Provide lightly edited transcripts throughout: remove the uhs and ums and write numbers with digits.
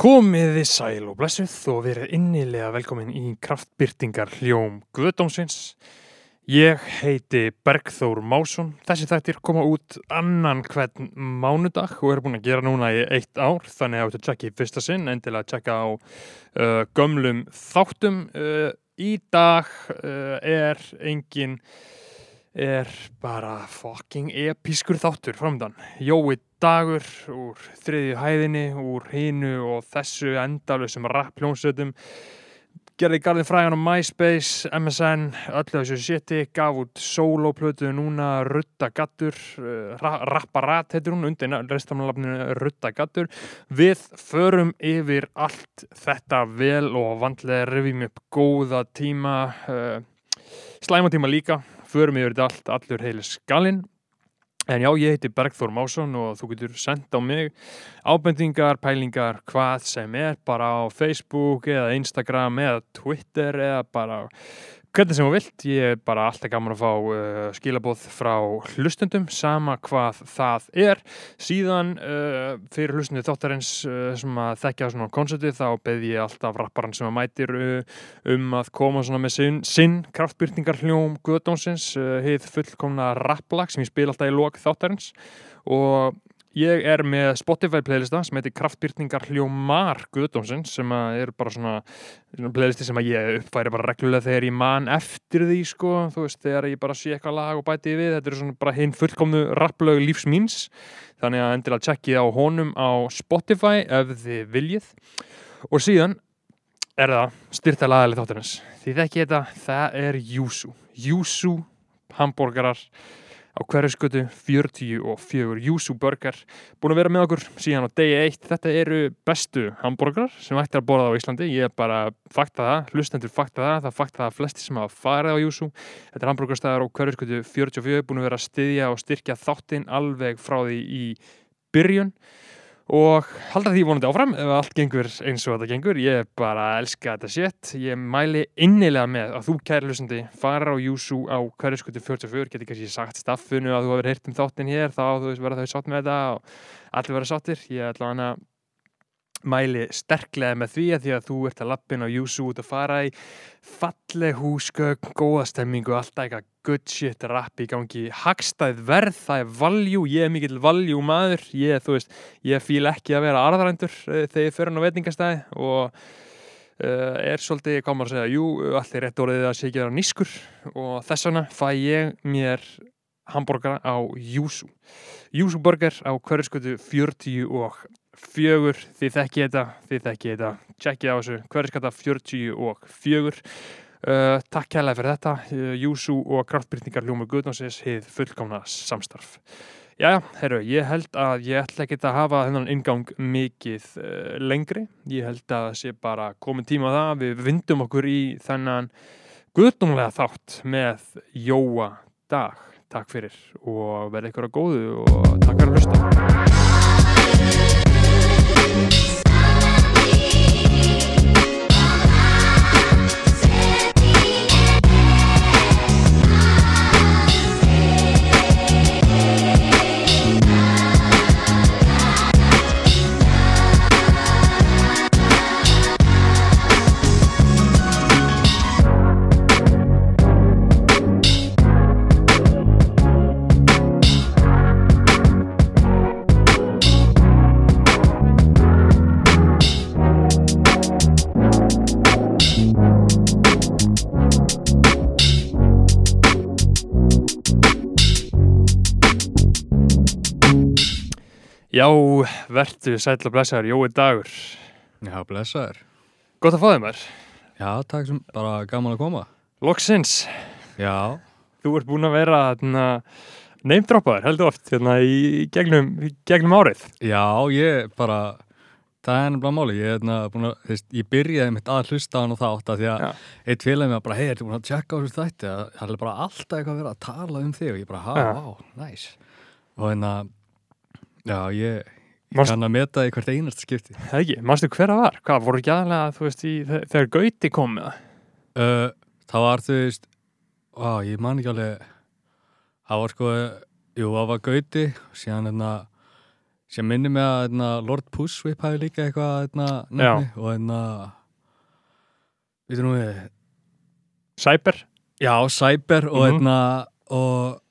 Komiði sæl og blessuð og verið innilega velkomin í kraftbirtingar hljóm Guðdómsins. Ég heiti Bergþór Másson. Þessi þættir koma út annan hvern mánudag og eru búin að gera núna í 1 ár, þannig að þetta tjekka í fyrsta sinn, endilega tjekka á gömlum þáttum. Í dag er bara fucking episkur þáttur framöndan. Jói Dagur úr 3. hæðinni, úr hinu og þessu endalausum rappljónsveitum. Gerði garðinn frægan á MySpace, MSN, öllu þessu shiti, gaf út sólóplötu núna, Rudda Gaddur, Rapparat heitir hún, undir restamannalafninu Rudda Gaddur. Við förum yfir allt þetta vel og vandlega rifjum upp góða tíma, slæma tíma líka, förum yfir þetta allt, allur heilis galinn. En já, ég heiti Bergþór Másson og þú getur sendt á mig ábendingar, pælingar, hvað sem bara á Facebook eða Instagram eða Twitter eða bara hvernig sem þú vilt. Ég bara alltaf gaman að fá skilaboð frá hlustendum, sama hvað það Síðan fyrir hlustendum þáttarins sem að þekkja svona konceptið, þá beð ég alltaf rapparann sem að mætir að koma svona með sinn kraftbirtingar hljóm Guðdómsins, hið fullkomna rapplag sem ég spila alltaf í lok þáttarins. Og ég með Spotify playlista sem heitir Kraftbirtingar hljómar Guðdómsins, sem að bara svona playlisti sem að ég uppfæri bara reglulega þegar ég man eftir því, sko. Þú veist, þegar ég bara sé eitthvað lag og bæti við. Þetta svona bara hinn fullkomnu rapplög lífs míns. Þannig að endilega tjekkið á honum á Spotify ef þið viljið. Og síðan það styrta lagaleg þáttarins. Því þekki þetta, það Júsú. Júsú hamborgarar á Hverfisgötu 44, Júsú Burger, búin að vera með okkur síðan á degi 1. Þetta eru bestu hamborgarar sem ætti að borða á Íslandi. Ég bara fakta það, hlustendur fakta það fakta það flesti sem hafa farið á Júsú. Þetta hamborgarstaðar á Hverfisgötu 44, búin að vera að styðja og styrkja þáttinn alveg frá því í byrjun og halda því vonandi áfram ef allt gengur eins og þetta gengur. Ég bara elska þetta shit. Ég mæli innilega með að þú, kæri hlustandi, fara á Júsú á Hverfisgötu 44. Geti kannski sagt staffinu að þú hefur heyrt þáttinn hér, þá verða þau sátt með þetta og allir verða sáttir. Ég ætla hana mæli sterklega með því að þú ert að lappin á Júsú út að fara í falleg húsgögn, góða stemmingu, alltaf eitthvað good shit rap í gangi, hagstæð verð, það value, ég mikill value maður, ég fíla ekki að vera arðrændur þegar ég fer á veitingastæði og svolítið, hvað maður að segja, allir rétt orðið að sé ekki vera nískur og þess vegna fæ ég mér hamborgara á Júsú. Júsú Burger á Hverfisgötu 44. Þið þekki þetta, tjekkið á þessu, Hverfisgata 44. Takk kærlega fyrir þetta, Júsú og kraftbirtingar hljóm Guðdómsins, hið fullkomna samstarf. Jæja, ég held að ég ætla ekki að hafa þennan inngang mikið lengri. Ég held að það sé bara komin tíma á það. Við vindum okkur í þennan guðdómlega þátt með Jóa Dag. Takk fyrir og verið ykkur að góðu og takk fyrir að hlusta. Já, vertu sæll og blessaður, Jói Dagur. Já, blessaður. Gott að fá þig, maður. Já, takk sem bara gaman að koma. Loksins. Já. Þú ert búin að vera neymdroppaður, heldur oft, í gegnum árið. Já, ég bara, það nefnilega máli. Ég byrjaði mitt að hlusta á hann og þátt að því að eitt félagi mig bara, hei, ertu búin að tjekka á þessu þætti? Það bara alltaf eitthvað að vera að tala þig og ég bara, nice. Og já, ég kann að meta í hvert einasta skipti. Það ekki, manstu hver það var? Hvað, voru ekki aðalega, þú veist, þegar Gauti kom með það? Það var, þú veist, ég man ekki alveg, það var það var Gauti, sem minnir mig að Lord Pushwhip hafi líka eitthvað nefni og við nú við Cyber? Já, Cyber og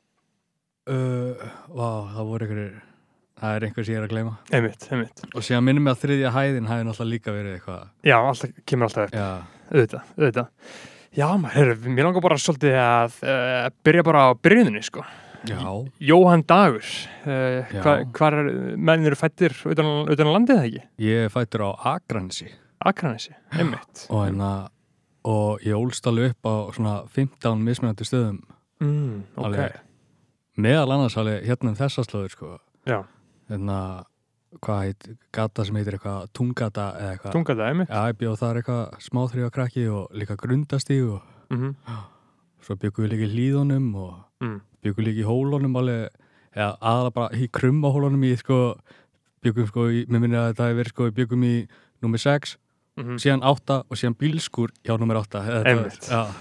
það voru það einhver sem ég að gleyma. Einmitt. Og síðan minnum mig að þriðja hæðin hafi náttúrulega líka verið eitthvað. Já, kemur alltaf upp. Já. Auðvitað. Já, mér langar bara svolítið að byrja bara á byrjuninni, sko. Já. Jóhann Dagur. Hvar menn eru fættir utan á landið, eða ekki? Ég er fættur á Akranesi. Akranesi, einmitt. Og ég ólst alveg upp á svona 15 mismunandi stöðum. Ok. Alveg, meðal annars alveg hérna þessa slóður, sko. Já. Hvað heit, gata sem heitir eitthvað Tungata eða eitthvað. Tungata, einmitt. Já, ég bjóð þar eitthvað smáþrýja krakki og líka Grundastíg og svo bjögum við líka í Hlíðunum og bjögum líka í Hólunum alveg, eða aðalega bara í Krummahólunum bjögum mér minni að þetta hefur verið bjögum í númer 6, síðan 8 og síðan bílskúr hjá númer 8. Einmitt. Já,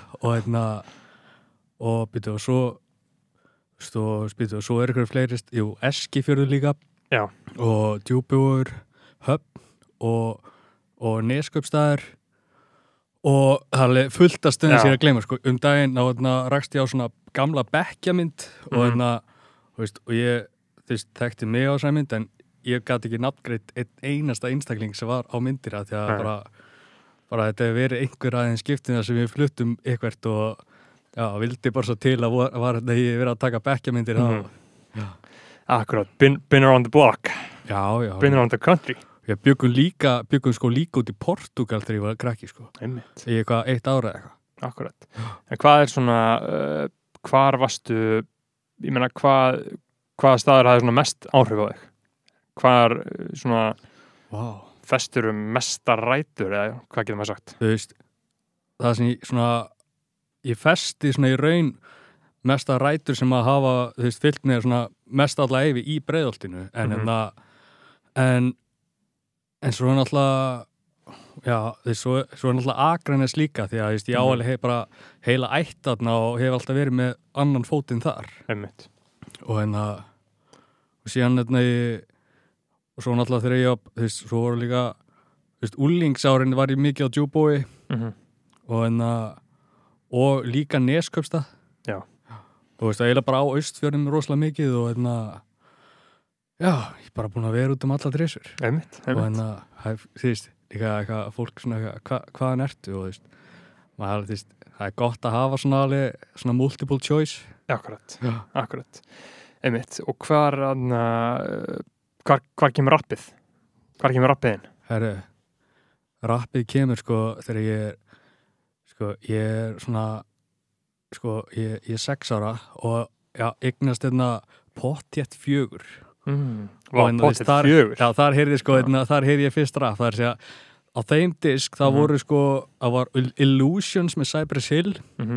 og byrju og svo er ykkur fleiri, Eskifjörður líka. Já. Og Djúpivogur, Höfn og Neskaupstaður og það er fullt af stöðum sem ég að gleyma, sko. Daginn rakst ég á svona gamla bekkjamynd og ég þekkti mig á þessa mynd en ég gat ekki nafngreitt einn einasta einstakling sem var á myndir því að bara þetta hefur verið einhver aðeins skiptina sem við fluttum eitthvert og vildi bara svo til að var þetta ég verið að taka bekkjamyndir Akkurat, been around the block. Já. Been around the country. Ég bjöggum sko líka út í Portugal þegar ég var krakki, sko. Einmitt. Í eitthvað 1 ára eitthvað. Akkurat. En hvað er svona, hvar varstu, ég meina, hvaða staður hafði svona mest áhrif á þig? Hvar svona festur mestar rætur, eða hvað getur maður sagt? Þú veist, það sem ég festi svona í raun mesta rætur sem að hafa, þú veist, fyllt með svona mest alla eyfi í Breiðholtinu en svo er náttúrulega svo er náttúrulega Akranes líka því að ég áalveg hef bara heila ætt þarna og hef alltaf verið með annan fótinn þar. Einmitt. Og síðan og svo náttúrulega þegar ég þú veist, svo voru líka þú veist, úlingsárin var ég mikið á Djúbói og líka Neskaupstað. Já. Þú veist, það eiginlega bara á Austfjörnum rosalega mikið og ég er bara búin að vera út alla dressur. Einmitt. Og þú veist, líka eitthvað fólk svona hvaðan ertu og þú veist, maður, þú veist, það er gott að hafa svona multiple choice. Akkurat. Einmitt. Og hvar kemur rappið? Hvar kemur rappiðinn? Herru, rappið kemur þegar ég er svona ég er 6 ára og eignast pottjett 4. Pottjett 4? Já, þar heyrði ég fyrst rap. Það er að segja, á þeim disk það voru það var Illusions með Cypress Hill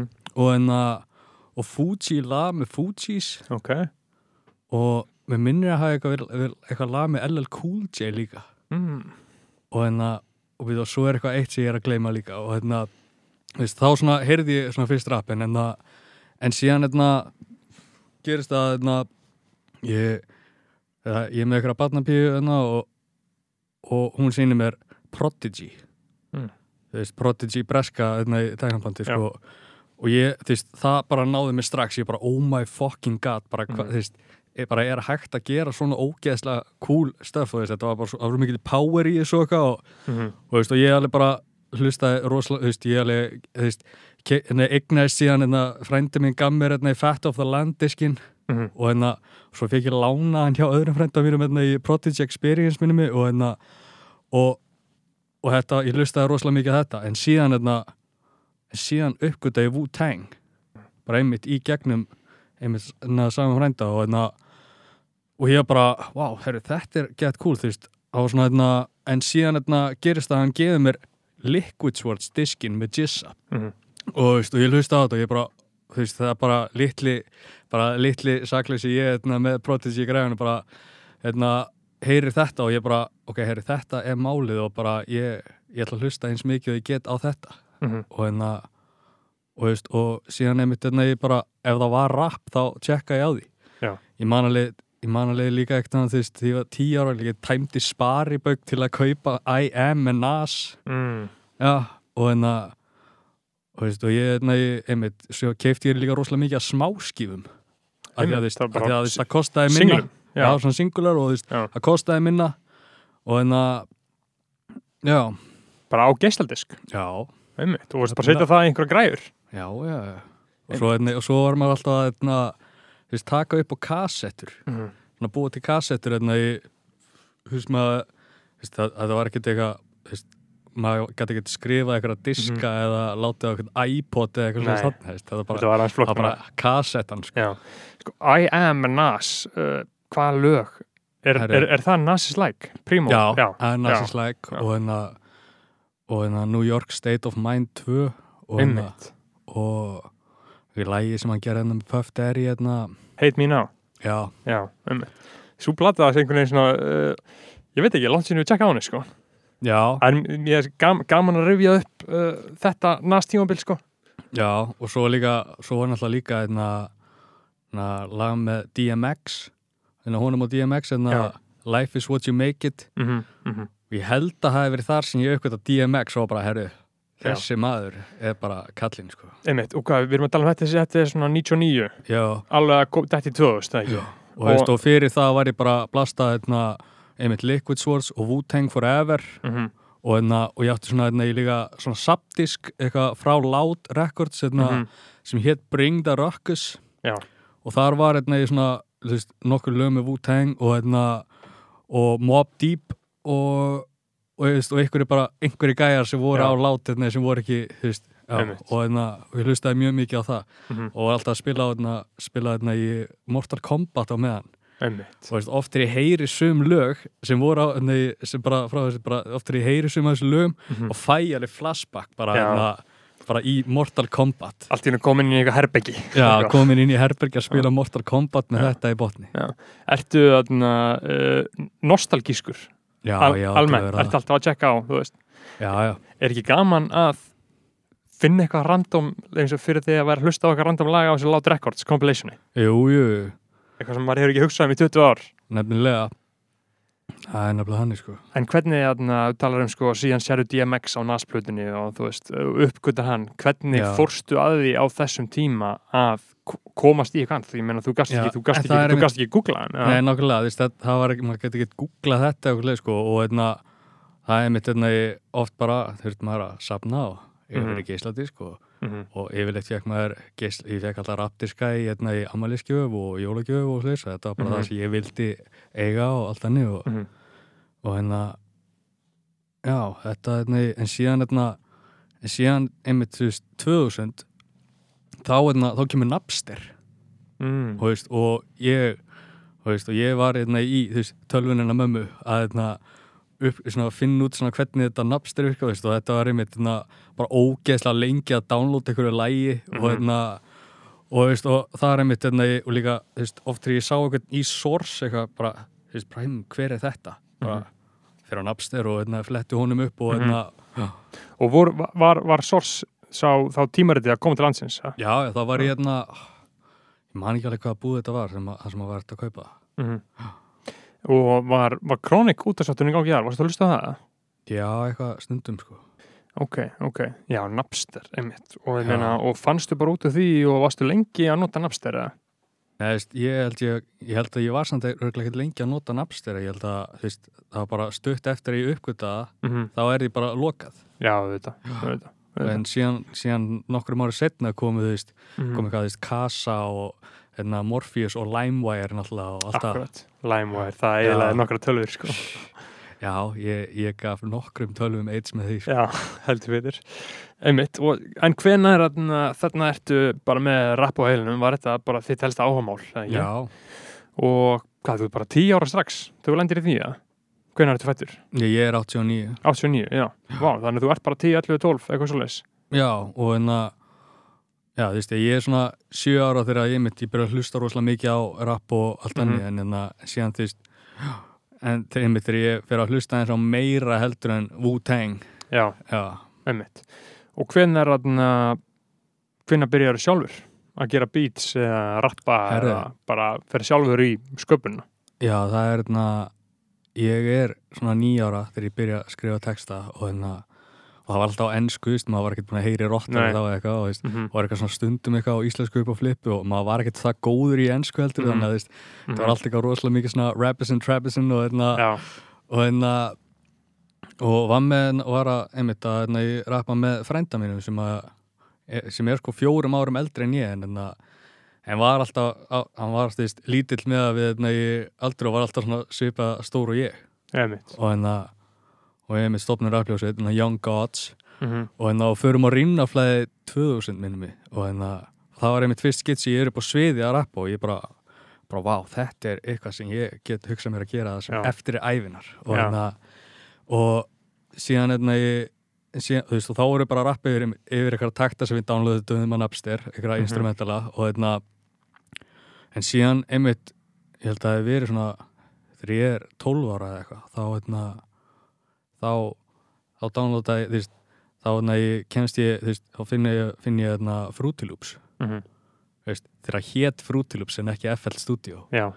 og Fuji lag með Fujis. Ok. Og mér minnir að hafa eitthvað lag með LL Cool J líka. Og svo er eitthvað eitt sem ég er að gleyma líka og þá svona heyrði ég svona fyrst rappin en síðan gerist það ég er með eitthvað barnapíu og hún sýnir mér Prodigy þú veist, Prodigy breska í tæknabandi og það bara náði mig strax ég bara oh my fucking god bara þú veist, ég bara er hægt að gera svona ógeðslega cool stuff og þetta var bara svo mikið power í þessu og veist, og ég alveg bara hlustaði rosalega, þú veist, ég alveg, þú veist, eignaðist síðan frændi minn gaf mér í Fat of the Land diskinn og svo fekk ég lána hann hjá öðrum frænda mínum í Prodigy Experience minni og þetta, ég hlustaði rosalega mikið þetta, en síðan uppgötaði Wu-Tang bara einmitt í gegnum einmitt saman frænda og ég bara, wow, herru, þetta er gett cool, þú veist, á svona en síðan gerist það að hann gefið mér Liquid Swords diskinn með Jizza og ég hlusta á þetta og ég bara, þú veist, það er bara litli sakleysi ég með Prodigy græðinu bara heyrir þetta og ég bara, ok, heyrir þetta er málið og bara ég ætla að hlusta eins mikið og ég get á þetta og veist, og síðan einmitt ég bara, ef það var rap þá tjekka ég á því. Já. Ég man alveg ég man að leiði líka eitthvað þú veist, því ég var 10 ára líka tæmdi sparibauk til að kaupa I Am með Nas já, og og veist, og ég einmitt, svo keipti ég líka rosalega mikið af smáskífum af því að það kostaði minna já, svona singular og þú veist, það kostaði minna og já bara á geisladisk já, einmitt, þú veist bara að setja það í einhverja græjur já, og svo var maður alltaf að þú veist, taka upp á kassettur svona búið til kassettur það var ekkert eitthvað maður gæti ekki skrifað eitthvað diska eða látið á eitthvað iPod eða eitthvað svona það var bara kassettan sko. I Am Nas hvaða lög er það Nas is Like? Primo? Já, Nas is Like og New York State of Mind 2 og við lagi sem hann gerði með Puff Daddy Hate Me Now já, svo blata það einhvern veginn svona ég veit ekki, langt sinni við tjekka á henni sko já en ég er gaman að rifja upp þetta Nas tímabil sko já, og svo var náttúrulega líka lag með DMX honum á DMX Life is what you make it ég held að það hefði verið þar sem ég uppgötta DMX og bara, herru þessi maður er bara kallinn sko. Einmitt, og hvað, við erum að tala þetta er svona 99 já. Alveg þetta í 2000 ekki? Og fyrir það var ég bara blastað einmitt Liquid Swords og Wu-Tang Forever og ég átti svona ég líka svona subdisk eitthvað frá Loud Records sem hétt Bring the Ruckus og þar var ég svona nokkur lög með Wu-Tang og Mobb Deep og einhverju gæjar sem voru á Loud sem voru ekki og ég hlustaði mjög mikið á það og alltaf spila í Mortal Kombat á meðan og oft ég heyri sum lög sem voru á oft ég heyri sum af þessu lögum og fæ alveg flashback bara í Mortal Kombat allt í hennu komin inn í eitthvað herbergi komin inn í herbergi að spila Mortal Kombat með þetta í botni Ertu nostalgískur? Já, almennt, ertu alltaf að checka á þú veist já. Er ekki gaman að finna eitthvað random eins og fyrir því að vera að hlusta á eitthvað random lag á þessu Loud Records compilationi jú eitthvað sem maður hefur ekki hugsað í 20 ár nefnilega það er nefnilega hann sko en hvernig þú talar sko síðan sérðu DMX á Nas-plötunni og þú veist uppgötar hann hvernig fórstu að því á þessum tíma að komast í eitthvað því ég meina þú gast ekki googla hann nei nákvæmlega það var ekki maður geti ekki googlað þetta sko, og það mitt oft bara þurft maður að safna á ég fyrir geisladisk og yfirleitt fekk maður ég fekk alltaf rapdiska í afmælisgjöf og jólagjöf og slúðis þetta var bara það sem ég vildi eiga og allt þannig og já þetta en síðan einmitt 2000 þá kemur Napster og ég var í tölvunina mömmu að finna út hvernig þetta Napster virka og þetta var einmitt bara ógeðslega lengi að downloada einhverju lægi og það er einmitt og líka oft þegar ég sá eitthvað í Source eitthvað bara, hver er þetta? Bara fyrir á Napster og fletti honum upp og var Source þá tímaritið að koma til landsins? Já, það var ég man ekki alveg hvaða búð þetta var sem að var að kaupa og var Chronic útastátturinn í gangi þar? Varstu að hlusta á það? Já, eitthvað stundum sko Ok, já, Napster einmitt og fannstu bara út af því og varstu lengi að nota Napster eða? Nei, ég held að ég var samt örugglega ekki lengi að nota Napster ég held að það var bara stutt eftir að ég uppgötaða þá er því bara lokað Já, þetta en síðan nokkrum árið setna komið eitthvað Kasa og Morpheus og LimeWire náttúrulega og allt Akkurat, LimeWire, það er eiginlega nokkra tölvur sko Já, ég gaf nokkrum tölvum AIDS með því sko. Já, heldur fyrir einmitt, en hvenær þarna ertu bara með rapp á heilunum var þetta bara þitt helsta áhugamál Já og hvað, þú er bara 10 ára strax þú lendir í því, hvenær ertu fættur? Ég er 89 89, já, vá, þannig að þú ert bara 10, 11, 12 eitthvað svoleiðis Já, og já, þú veist, ég er svona 7 ára þegar ég byrja að hlusta rosalega mikið á rapp og allt annað en síðan þú veist en þegar ég fyrir að hlusta eins á meira heldur en Wu-Tang Já, einmitt og hvenær byrjar sjálfur að gera beats eða rappa eða bara fyrir sjálfur í sköpunna? Já, það er ég svona 9 ára þegar ég byrja að skrifa texta og það var alltaf á ensku, maður var ekkert búin að heyri rottar þá eitthvað og og var eitthvað svona stundum eitthvað á íslensku upp á flippu og maður var ekkert það góður í ensku heldur þannig að það var alltaf eitthvað rosalega mikið svona rappison, trapison og var með og var að einmitt að ég rappa með frænda mínum sem sko 4 árum eldri en ég en var alltaf hann var alltaf lítill með að við í aldri og var alltaf svona svipað stór og ég og ég með stofnum rappljósið, Young Gods og förum á Rímnaflæði 2000 minnum mig og það var einmitt fyrst skitsi ég upp á sviði að rappa og ég bara vá, þetta eitthvað sem ég get hugsað mér að gera það eftir ævinar og síðan síðan, þú veist, og þá voru bara að rappa yfir eitthvað takta sem við downloaduðum að Napster, eitthvað instrumentala og en síðan einmitt, ég held að það hefði verið svona þegar ég 12 ára eða eitthvað þá downloadaði þú veist, þá kemst ég þú veist, þá finn ég Fruity Loops þú veist, þegar hét Fruity Loops en ekki FL Studio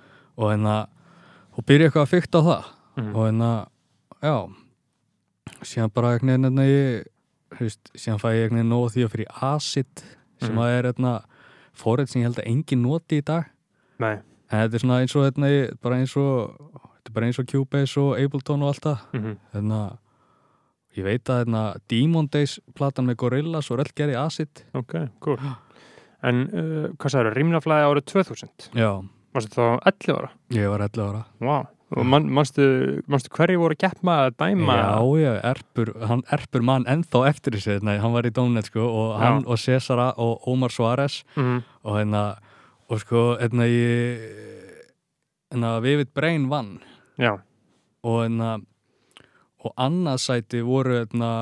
og byrja eitthvað að fikta á það og já síðan bara ég síðan fæ ég nóg því að fyrir Acid sem að forrið sem ég held að enginn noti í dag Nei. En þetta svona eins og bara eins og Cubase og Ableton og allt það ég veit að Demon Days platan með Gorillaz og gerði Acid Ok, cool En hvað sagður, Rímnaflæði árið 2000? Já Varstu þá 11 ára? Ég var 11 ára Vá, og manstu hverju voru að keppa að dæma? Já, Erpur mann ennþá eftir þessi hann var í Dómnet sko og hann og Cesara og Omar Suárez og sko Vivid Brain vann Já og annað sæti voru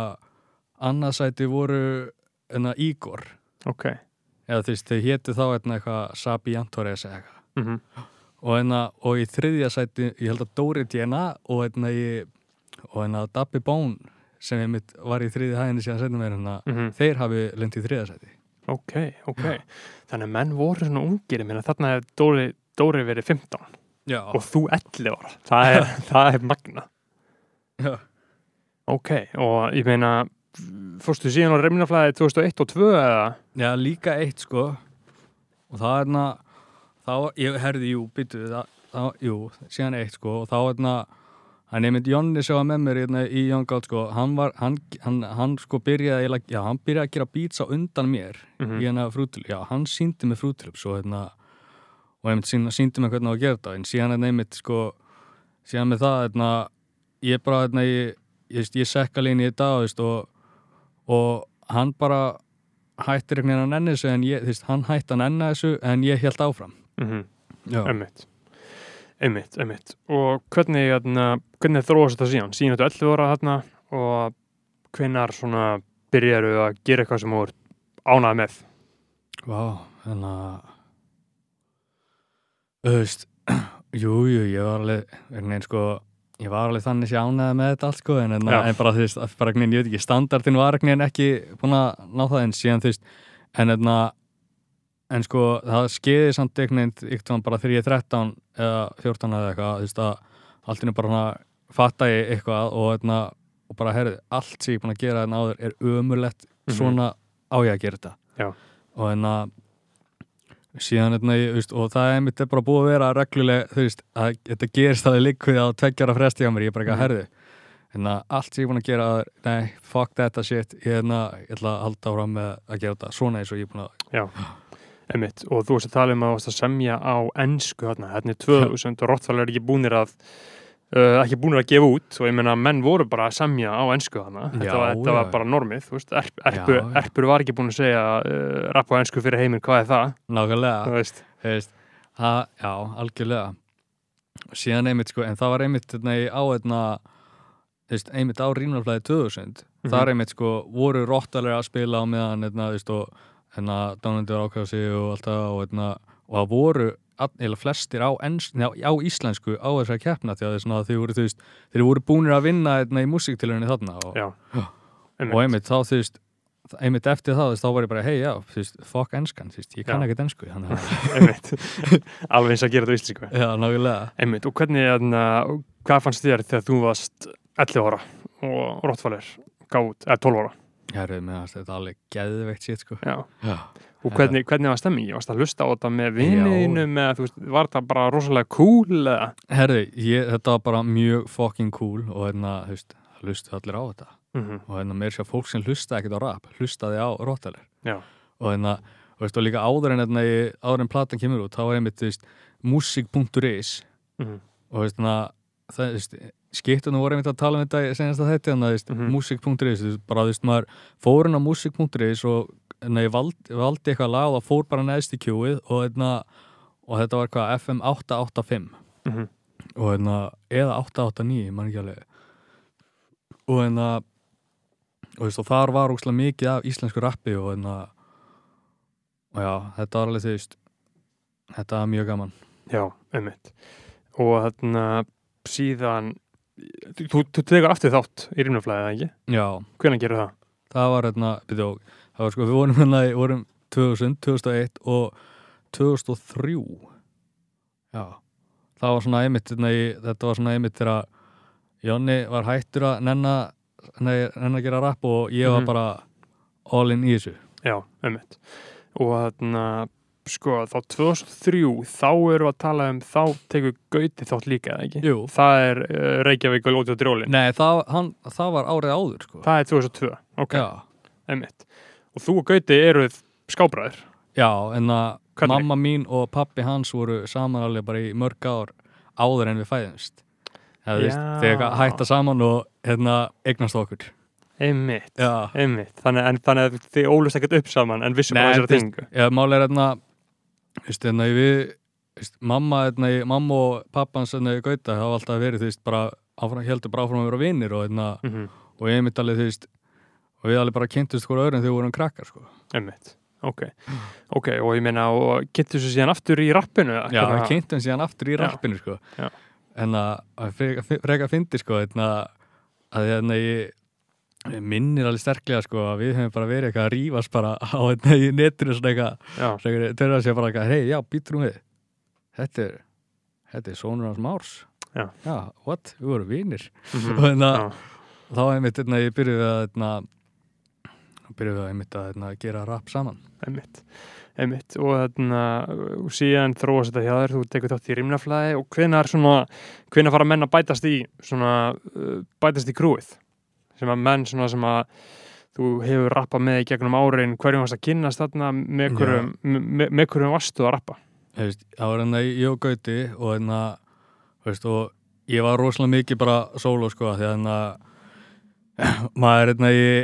Igor Ok eða þú veist, þau hétu þá eitthvað Sabi Antores eða eitthvað og í þriðja sæti ég held að Dóri DNA og Dabbi Bón sem ég var í þriðja hæðinni síðan setna meira þeir hafi lent í þriðja sæti Ok Þannig að menn voru svona ungir þarna hefði Dóri verið 15 Já. Og þú 11 ára það magna Já. Ok, og ég meina fórstu síðan á Rímnaflæði 2001 og 2002 eða? Já, líka 1 sko og það þá ég herði, síðan 1 sko og þá hann einmitt Jonni sem var með mér í Young God sko, hann sko byrjaði að gera beats á undan mér í Fruity Loops, hann sýndi mig Fruity Loops og einmitt sýndi mig hvernig á að gera þetta en síðan einmitt sko síðan með það ég bara ég sekka línu í þetta og hann bara hættir einhvern veginn að nenni þessu en hann hætti að nenni þessu en ég hélt áfram Einmitt og hvernig þróast þetta síðan þetta 11 ára þarna og hvenær svona byrjaru að gera eitthvað sem þú ert ánægð með Vá, ég var alveg ég var alveg þannig sé ánægð með þetta allt sko en bara þú veist, ég veit ekki standardin var ekki búin að ná það en síðan en sko það skeiði samt eitthvað bara þegar ég 13 eða 14 eða eitthvað þú veist að allt bara fatta ég eitthvað og bara heyrðu allt sem ég búin að gera áður ömurlegt svona á ég að gera þetta Já. og síðan og það einmitt bara búið að vera reglulega þú veist að þetta gerist það líkvið á 2 ára fresti á mér ég bara ekki að herðu allt sem ég búin að gera nei, fuck that shit ég ætla að halda áfram með að gera þetta svona eins og ég búin að Já, einmitt og þú veist að tala að semja á ensku hérna 2000 og Rottweiler ekki búnir að gefa út og ég meina menn voru bara að semja á ensku þarna þetta var bara normið þú veist, Erpur var ekki búin að segja rapp á ensku fyrir heiminn, hvað það? Nákvæmlega, þú veist já, algjörlega síðan einmitt sko, en það var einmitt einmitt á Rímnaflæði 2000 þar einmitt sko, voru Rottweiler að spila á meðan þú veist og Dánundur ákvæða sig og allt það og það voru eða flestir á íslensku á þessari keppna því að þeir voru búnir að vinna í músíktilraunni þarna og einmitt þá þú veist einmitt eftir það, þá var ég bara, hei, já, þú veist, fuck enskan, þú veist, ég kann ekkert ensku, einmitt, alveg eins að gera þetta íslensku. Já, nákvæmlega. Einmitt, og hvað fannst þér þegar þú varst 11 ára og Rottweiler gaf út, eða 12 ára? Mér fannst þetta alveg geðveikt shit, sko. Já. Og hvernig var stemmingi? Varst það að hlusta á þetta með viniðinum eða, þú veist, var það bara rosalega cool eða? Þetta var bara mjög fucking cool og þú veist, hlustu allir á þetta. Og meir sér fólk sem hlustaði ekkert á rap, hlustaði á Rottweiler. Já. Og veist, og líka áður en platan kemur út, þá var einmitt, þú veist, music.is og veist, það, veist, skiptunum voru einmitt að tala um þetta senast að þetta, veist, music.is, bara, þú veist, maður fór inn á music.is og ég valdi eitthvað lag og það fór bara neðst í kjúið og þetta var eitthvað FM 885 og eða 889, man ekki alveg. Og og þar var óslega mikið af íslensku rappi og já, þetta var alveg, þú veist, þetta var mjög gaman. Já, einmitt. Og síðan, þú tekur aftur þátt í Rímnaflæði, eða ekki? Já. Hvenær gerðu það? Það var, það var sko, við vorum 2000, 2001 og 2003. Já. Það var svona einmitt, þetta var svona einmitt þegar Jonni var hættur að nenna að gera rapp og ég var bara all in í þessu. Já, einmitt. Og sko, þá 2003, þá erum við að tala þá tekur Gauti þátt líka, eða ekki? Jú. Það Reykjavík og Lóti og Drjólin. Nei, það var árið áður, sko. Það 2002, ok. Já. Einmitt. Og þú og Gauti eruð skábræður. Já, mamma mín og pappi hans voru saman alveg bara í mörg ár áður en við fæðumst. Þegar hætta saman og eignast okkur. Einmitt. Þannig að þið ólust ekkert upp saman en vissum bara þessari tingu. Já, máli mamma og pappans Gauta hafa alltaf verið, þú veist, bara heldur bara áfram að vera vinir og ég mitt alveg, þú veist, og við alveg bara kynntust hvora öðrum þegar við vorum krakkar, sko. Einmitt. Ok, og ég meina, og kynntu þessu síðan aftur í rappinu? Já, við kynntum síðan aftur í rappinu, sko. Já. Að freka fyndi, sko, að ég minnir alveg sterklega, sko, að við hefum bara verið eitthvað að rífast bara á í netinu svona eitthvað, þeirra að segja bara eitthvað, hei, já, býtur við, þetta er sonur hans Márs. Já. Já, what? Við vorum vinir. Og þá einmitt, ég byrjuði að gera rap saman. Einmitt. Og síðan þróast þetta hjá þér, þú tekur þátt í Rímnaflæði og hvenær fara menn að bætast í krúið? Sem að menn sem að þú hefur rappað með í gegnum árin, hverjum varst að kynnast þarna, með hverjum varstu að rappa? Það var ég og Gauti og ég var rosalega mikið bara sóló, sko, því að maður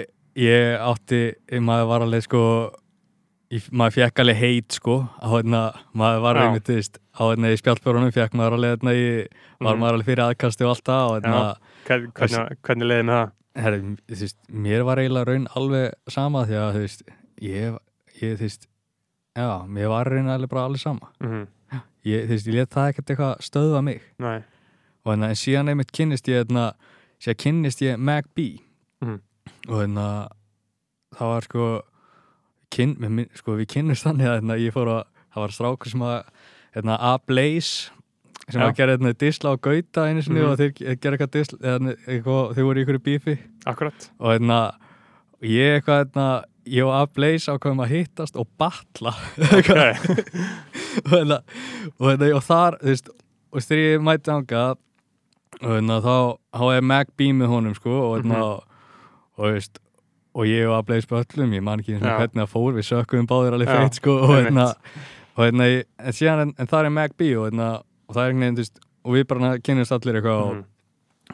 maður var alveg, sko, maður fekk alveg heit, sko, maður var einmitt, þú veist, í spjaldbjörunum fekk maður alveg, var maður alveg fyrir aðkasti og allt það. Hvernig leiði með það? Þú veist, mér var eiginlega raun alveg sama því að, þú veist, þú veist, já, mér var raun alveg bara alveg sama. Þú veist, ég let það ekkert eitthvað stöðva mig. Nei. Og en síðan einmitt kynnist ég Mag B. Og það var, sko, við kynnist þannig að ég fór það var strákur sem að A-Blaze sem að gera disla á Gauta einu sinni og þeir gera eitthvað disla þeir voru í ykkur bífi. Akkurat. Og ég og A-Blaze ákvæðum að hittast og batla. og þar, þú veist, og þegar ég mæti þangað þá Mag B með honum, sko, og veist, og ég og A-Blaze böllum, ég man ekki eins og hvernig það fór, við sökkum báðir alveg feitt, sko, en það Mag B og það einhvern veginn, þú veist, og við bara kynnist allir eitthvað og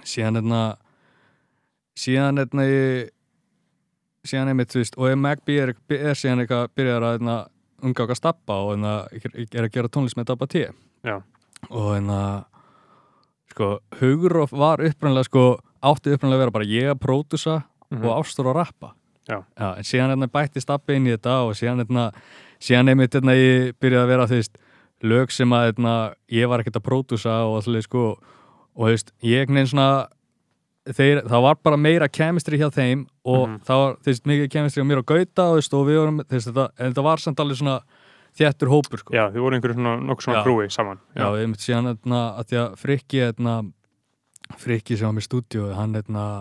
síðan einmitt, þú veist, og Mag B síðan eitthvað byrjar að umganga Stabba og að gera tónlist með Dabba T. Já. Og sko, Hugrof var uppræðanlega, sko, átti uppræðanlega að vera bara ég að pródúsa og Ástór að rappa. Já. En síðan bætti Stabbi inn í þetta og síðan einmitt ég byrjaði að vera, þú veist, lög sem að ég var ekkert að pródúsa og allir, sko, og þú veist, ég einhvern veginn svona það var bara meira chemistry hjá þeim og það var, mikið chemistry á mér og Gauta og við vorum, en það var samt alveg svona þéttur hópur, sko. Já, þið voru einhverju nokkuð svona krúi saman. Já, ég myndi síðan, að því að Frikki sem var með stúdíu, hann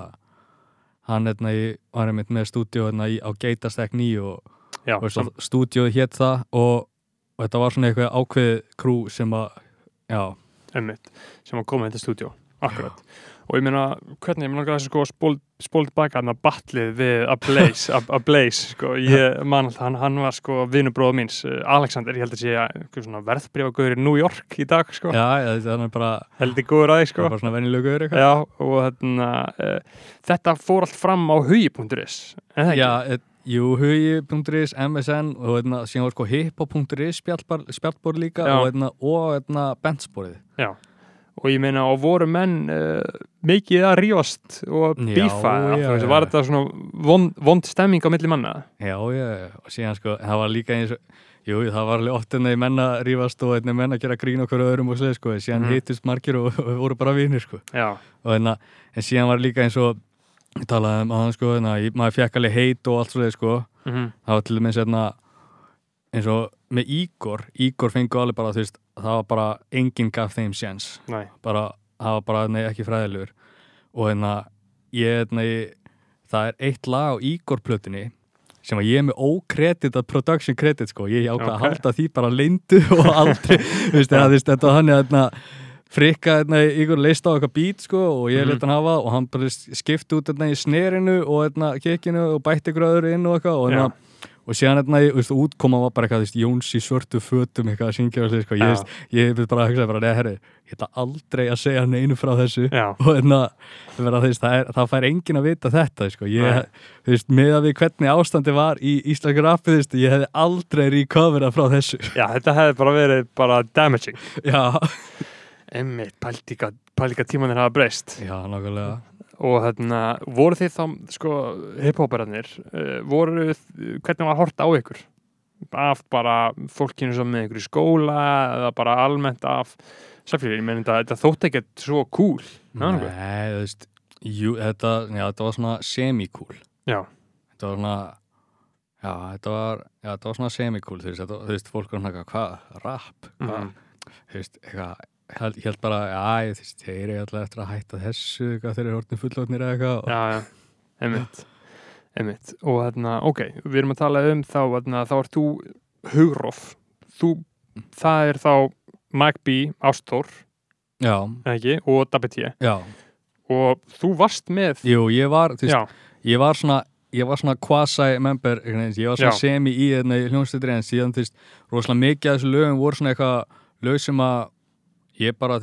var einmitt með stúdíu á Geitastekk 9 og stúdíu hét það og þetta var svona eitthvað ákveðið krú sem að, einmitt, sem að koma í þetta stúdíu, akkurat. Og ég meina, hvernig, ég meina að sko spóla tilbaka þarna battlið við A Blaze, sko, ég man alltaf, hann var sko vinubróður míns, Alexander, ég held að sé svona verðbréfagauður í New York í dag, sko. Já, það er bara heldur góður að því, sko. Það er bara svona venjulegur gauður eitthvað. Já, og þetta fór allt fram á hugi.is, en það ekki? Já, jú, hugi.is, MSN og síðan var sko hiphop.is spjallborð líka og benchborðið. Já. Og ég meina, og voru menn mikið að rífast og bífa, var þetta svona vond stemming á milli manna? Já, og síðan sko, það var líka eins og, það var alveg oft í menn að rífast og menn að gera grín okkur öðrum og sleið, sko, síðan hittust margir og voru bara vinir, sko. Já. Og en síðan var líka eins og, ég talaði að hann, sko, maður fekk alveg heit og allt sleið, sko, það var til dæmis eins og með Ígor fengu alveg bara, það var bara enginn gaf þeim séns. Nei. Það var bara, ekki fræðilegur. Og það er eitt lag á Ígor-plötunni sem að ég er með ókreditað production credit, sko. Ég ákvað að halda því bara leyndu og aldrei, þetta var hann Frikka, Ígor leist á eitthvað beat, sko, og ég lét hann hafa og hann bara skipti út í snerinu og kikkinu og bætti ykkur öðru inn og eitthvað og síðan útkoma var bara eitthvað Jóns í svörtu fötum eitthvað að syngja og sko. Ég bara að hugsa herri, ég ætla aldrei að segja neinu frá þessu og það fær enginn að vita þetta, sko. Með að við hvernig ástandi var í íslenska rappi, ég hefði aldrei recoverað frá þessu. Já, þetta hefði bara verið damaging. Já. Einmitt, pælíka tímanir hafa breyst. Já, nákvæmlega. Og voru þið þá, sko, hip-hopararnir, hvernig var hort á ykkur? Af bara fólkinu sem með ykkur í skóla eða bara almennt af samfélagi? Ég meina, þetta þótti ekkert svo cool. Nei, þetta var svona semi-cool. Já. Þetta var svona, þetta var svona semi-cool, fólk var svona, hvað, rap? Eitthvað, ég held bara, þeir eru alltaf eftir að hætta þessu, þeir eru orðin fullorðnir eða eitthvað. Já, einmitt. Og ok, við erum að tala þá ert þú Hugrof. Það er þá Mike B, Ástór, ekki, og Dabbi T. Já. Og þú varst með... Jú, ég var svona quasi-member, ég var svona semi í hljómsveitinni, en síðan, rosalega mikið af þessu lögum voru svona eitthvað lög sem að ég bara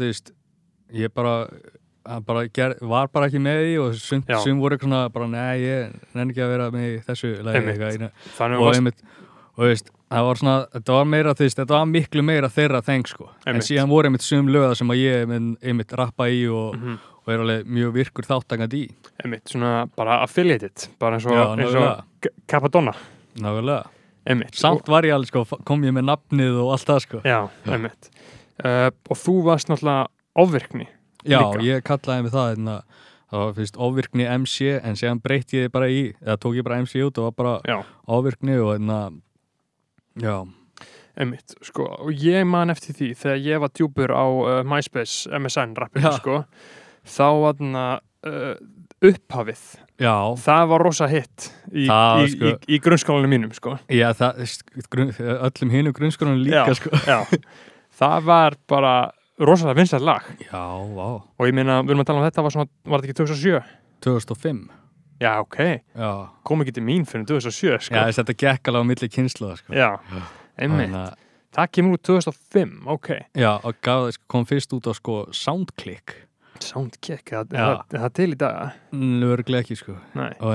var bara ekki með í og sum voru eitthvað svona bara, nei, ég nenni ekki að vera með í þessu lagi og það var svona, þetta var meira þetta var miklu meira þeirra þeng, sko. En síðan voru einmitt sum löga sem að ég einmitt rappa í og er alveg mjög virkur þáttakandi í. Einmitt, svona bara affiliated, bara eins og Capadonna. Nákvæmlega. Einmitt. Samt var ég alveg, sko, kom ég með nafnið og allt það, sko. Já, einmitt. Og þú varst náttúrulega ofvirkni líka. Já, ég kallaði mig það var fyrst ofvirkni MC en séðan breytti ég bara eða tók ég bara MC út og var bara ofvirkni og einmitt, sko, og ég man eftir því þegar ég var djúpur á MySpace MSN rappinu, sko, þá upphafið, það var rosa hitt í grunnskólanum mínum, sko. Já, öllum hinum grunnskólanum líka, sko. Já. Það var bara rosalega vinsælt lag. Já, vá. Og ég meina, við erum að tala þetta var þetta ekki 2007? 2005. Já, ok. Já. Kom ekki til mín fyrir 2007, sko. Já, þetta gekk alveg á milli kynslóða, sko. Já, einmitt. Það kemur út 2005, ok. Já, og kom fyrst út á, sko, Soundclick. Soundclick, það til í dag? Örugglega ekki, sko. Nei. Og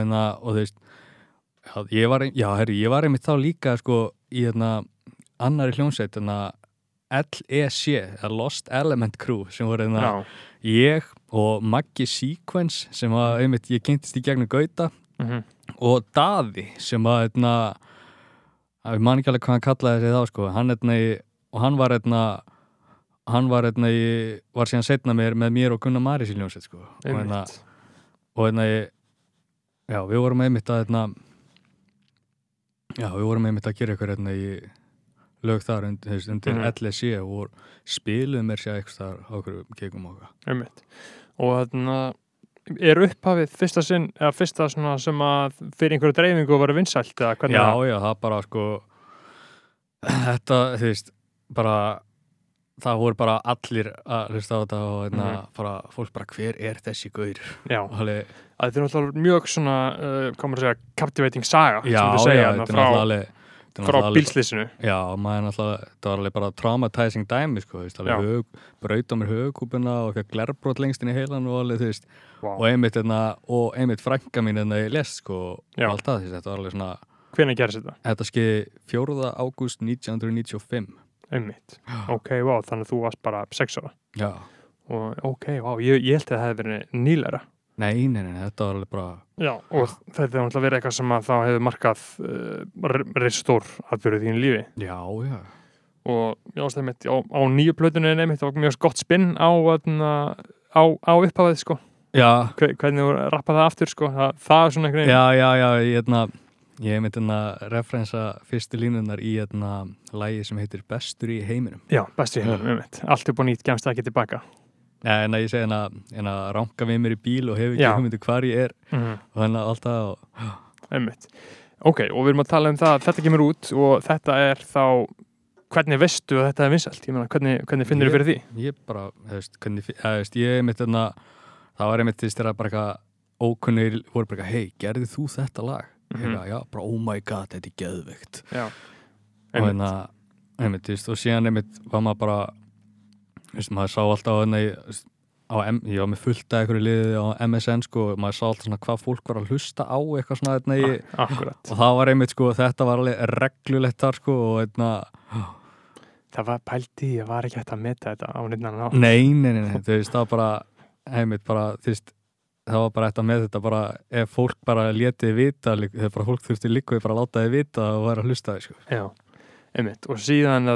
ég var einmitt þá líka, sko, í annari hljómsveit LEC, Lost Element Crew, sem voru ég og Maggi Sequence sem var einmitt, ég kynntist í gegnum Gauta og Daði sem var ég man ekki alveg hvað hann kallaði sig þá, sko, og hann var var síðan seinna með mér og Gunnar Maris í hljómsveit, sko. og já, við vorum einmitt að gera eitthvað í lög þar undir LSE og spilum sér eitthvað þar á okkur keikum okkar. Einmitt. Og upphafið fyrsta sinn, eða fyrsta svona sem að fyrir einhverju dreifingu var vinsælt, eða hvernig? Já, það bara þetta, bara það voru bara allir að hlusta á þetta og bara fólk bara, hver þessi gaur? Já, það er náttúrulega mjög svona, hvað maður segja, captivating saga, sem þú segja, frá bílslýsinu. Já, maður náttúrulega, það var alveg bara traumatizing dæmi, braut á mér högkúpuna og glerbrot lengst inn í heilan og alveg, og einmitt frænka mín í lest, og allt það, þetta var alveg svona. Hvenær gerðist þetta? Þetta skeiði 4. ágúst 1995. Einmitt. Ok, wow, þannig að þú varst bara 6 ára. Já. Og ok, wow, ég held að það hefði verið nýlegra. Nei, þetta var alveg bara... Já, og þetta hefði náttúrulega verið eitthvað sem að þá hefði markað reistór atburð í þínu lífi. Já. Og ég ástæði mitt á nýju plötunni nefnitt, það var mjög gott spinn á upphafið, sko. Já. Hvernig þú rappaði það aftur, sko. Það er svona einhvern veginn. Ég myndi referensa fyrstu línunar í lagi sem heitir Bestur í heiminum. Já, Bestur í heiminum, einmitt. Allt upp og nýtt gemst ekki tilbaka. Ja, ég segi ranka við mér í bíl og hef ekki hugmyndu hvar ég og allt það og... Einmitt. Ok, og við erum að tala um það, þetta kemur út og þetta er þá, hvernig veistu að þetta er vinsælt? Ég meina, hvernig finnur þú fyrir því? Ég bara, ég einmitt það var einmitt þegar bara eitthvað ókunnir voru bara, hei, gerði þú þetta lag? Já, bara oh my god, þetta er geðveikt. Já, einmitt, og síðan einmitt var maður bara, maður sá alltaf ég var með fullt af einhverju liði á MSN, og maður sá alltaf svona hvað fólk var að hlusta á eitthvað svona Akkurat. Og það var einmitt, þetta var alveg reglulegt þar, og það var pældi, ég var ekki hægt að meta þetta á nýtnan á. Nei, það var bara einmitt, bara, það var bara með þetta bara, ef fólk bara létið vita, þegar bara fólk þurfti líka bara að láta þið vita og væri að hlusta þið, Já, einmitt, og síðan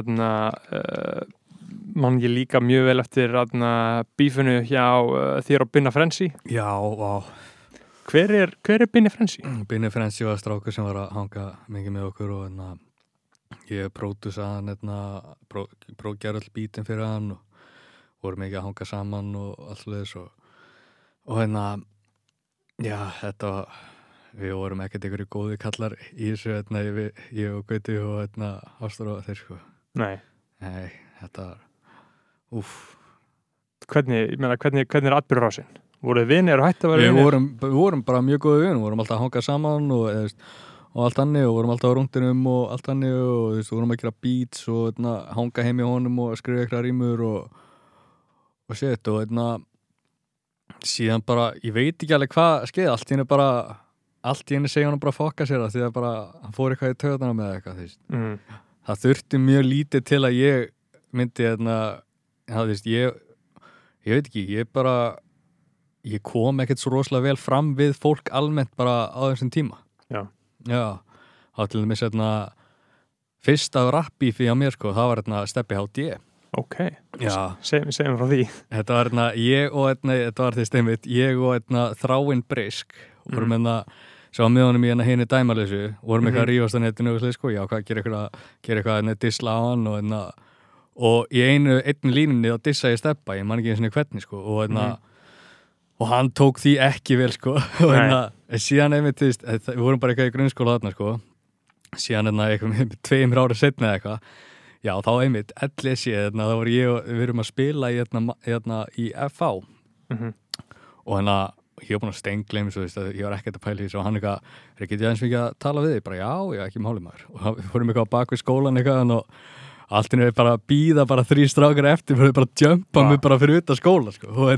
man ég líka mjög vel eftir bífunu hjá þér og Binna Frenzy. Já, vá. Hver er Binni Frenzy? Binni Frenzy var strákur sem var að hanga mikið með okkur og ég pródusaði hann gerði all bítinn fyrir hann og voru mikið að hanga saman og alltaf þess og já, þetta var, við vorum ekkert einhverju góði kallar í þessu, ég og Gauti og Ástur og þeir, Nei, þetta var, Hvernig er atburðarásinn? Voruð þið vinir og hætti að vera vinir? Við vorum bara mjög góði vinir, við vorum alltaf að hanga saman og allt annir og vorum alltaf á rúndinum og allt annir og við vorum að gera beats og hanga heim í honum og skrifa eitthvað rímur og shit og síðan bara, ég veit ekki alveg hvað skeið, allt í henni segja hann bara fokka sér það því að bara, hann fór eitthvað í töðuna með eitthvað, það þurfti mjög lítið til að ég myndi, ég veit ekki, ég kom ekkert svo rosalega vel fram við fólk almennt bara á þessum tíma. Já. Það til dæmis fyrsta rappbífi á mér, það var Steppi HD. Ok, já. Segjum frá því. Þetta var þetta var því steinmitt, ég og Þráinn Brisk vorum sem var með honum í hini dæmaleysu, vorum eitthvað að rífast á netinu og já, hvað, gera eitthvað disla á hann og í einni línunni þá dissa ég Steppa, ég man ekki eins og hvernig og hann tók því ekki vel og síðan einmitt, við vorum bara eitthvað í grunnskóla þarna síðan eitthvað 2 ára setna eitthvað. Já, þá einmitt, LSE, þá voru ég og við erum að spila í FH og ég var búin að steingleim svo, ég var ekkert að pæla því og hann get ég aðeins mikið að tala við þig, bara já, ekki máli maður og við fórum eitthvað á bak við skólan eitthvað og allt er bara að bíða bara 3 strákar eftir, við bara að jumpa mig bara fyrir utan skóla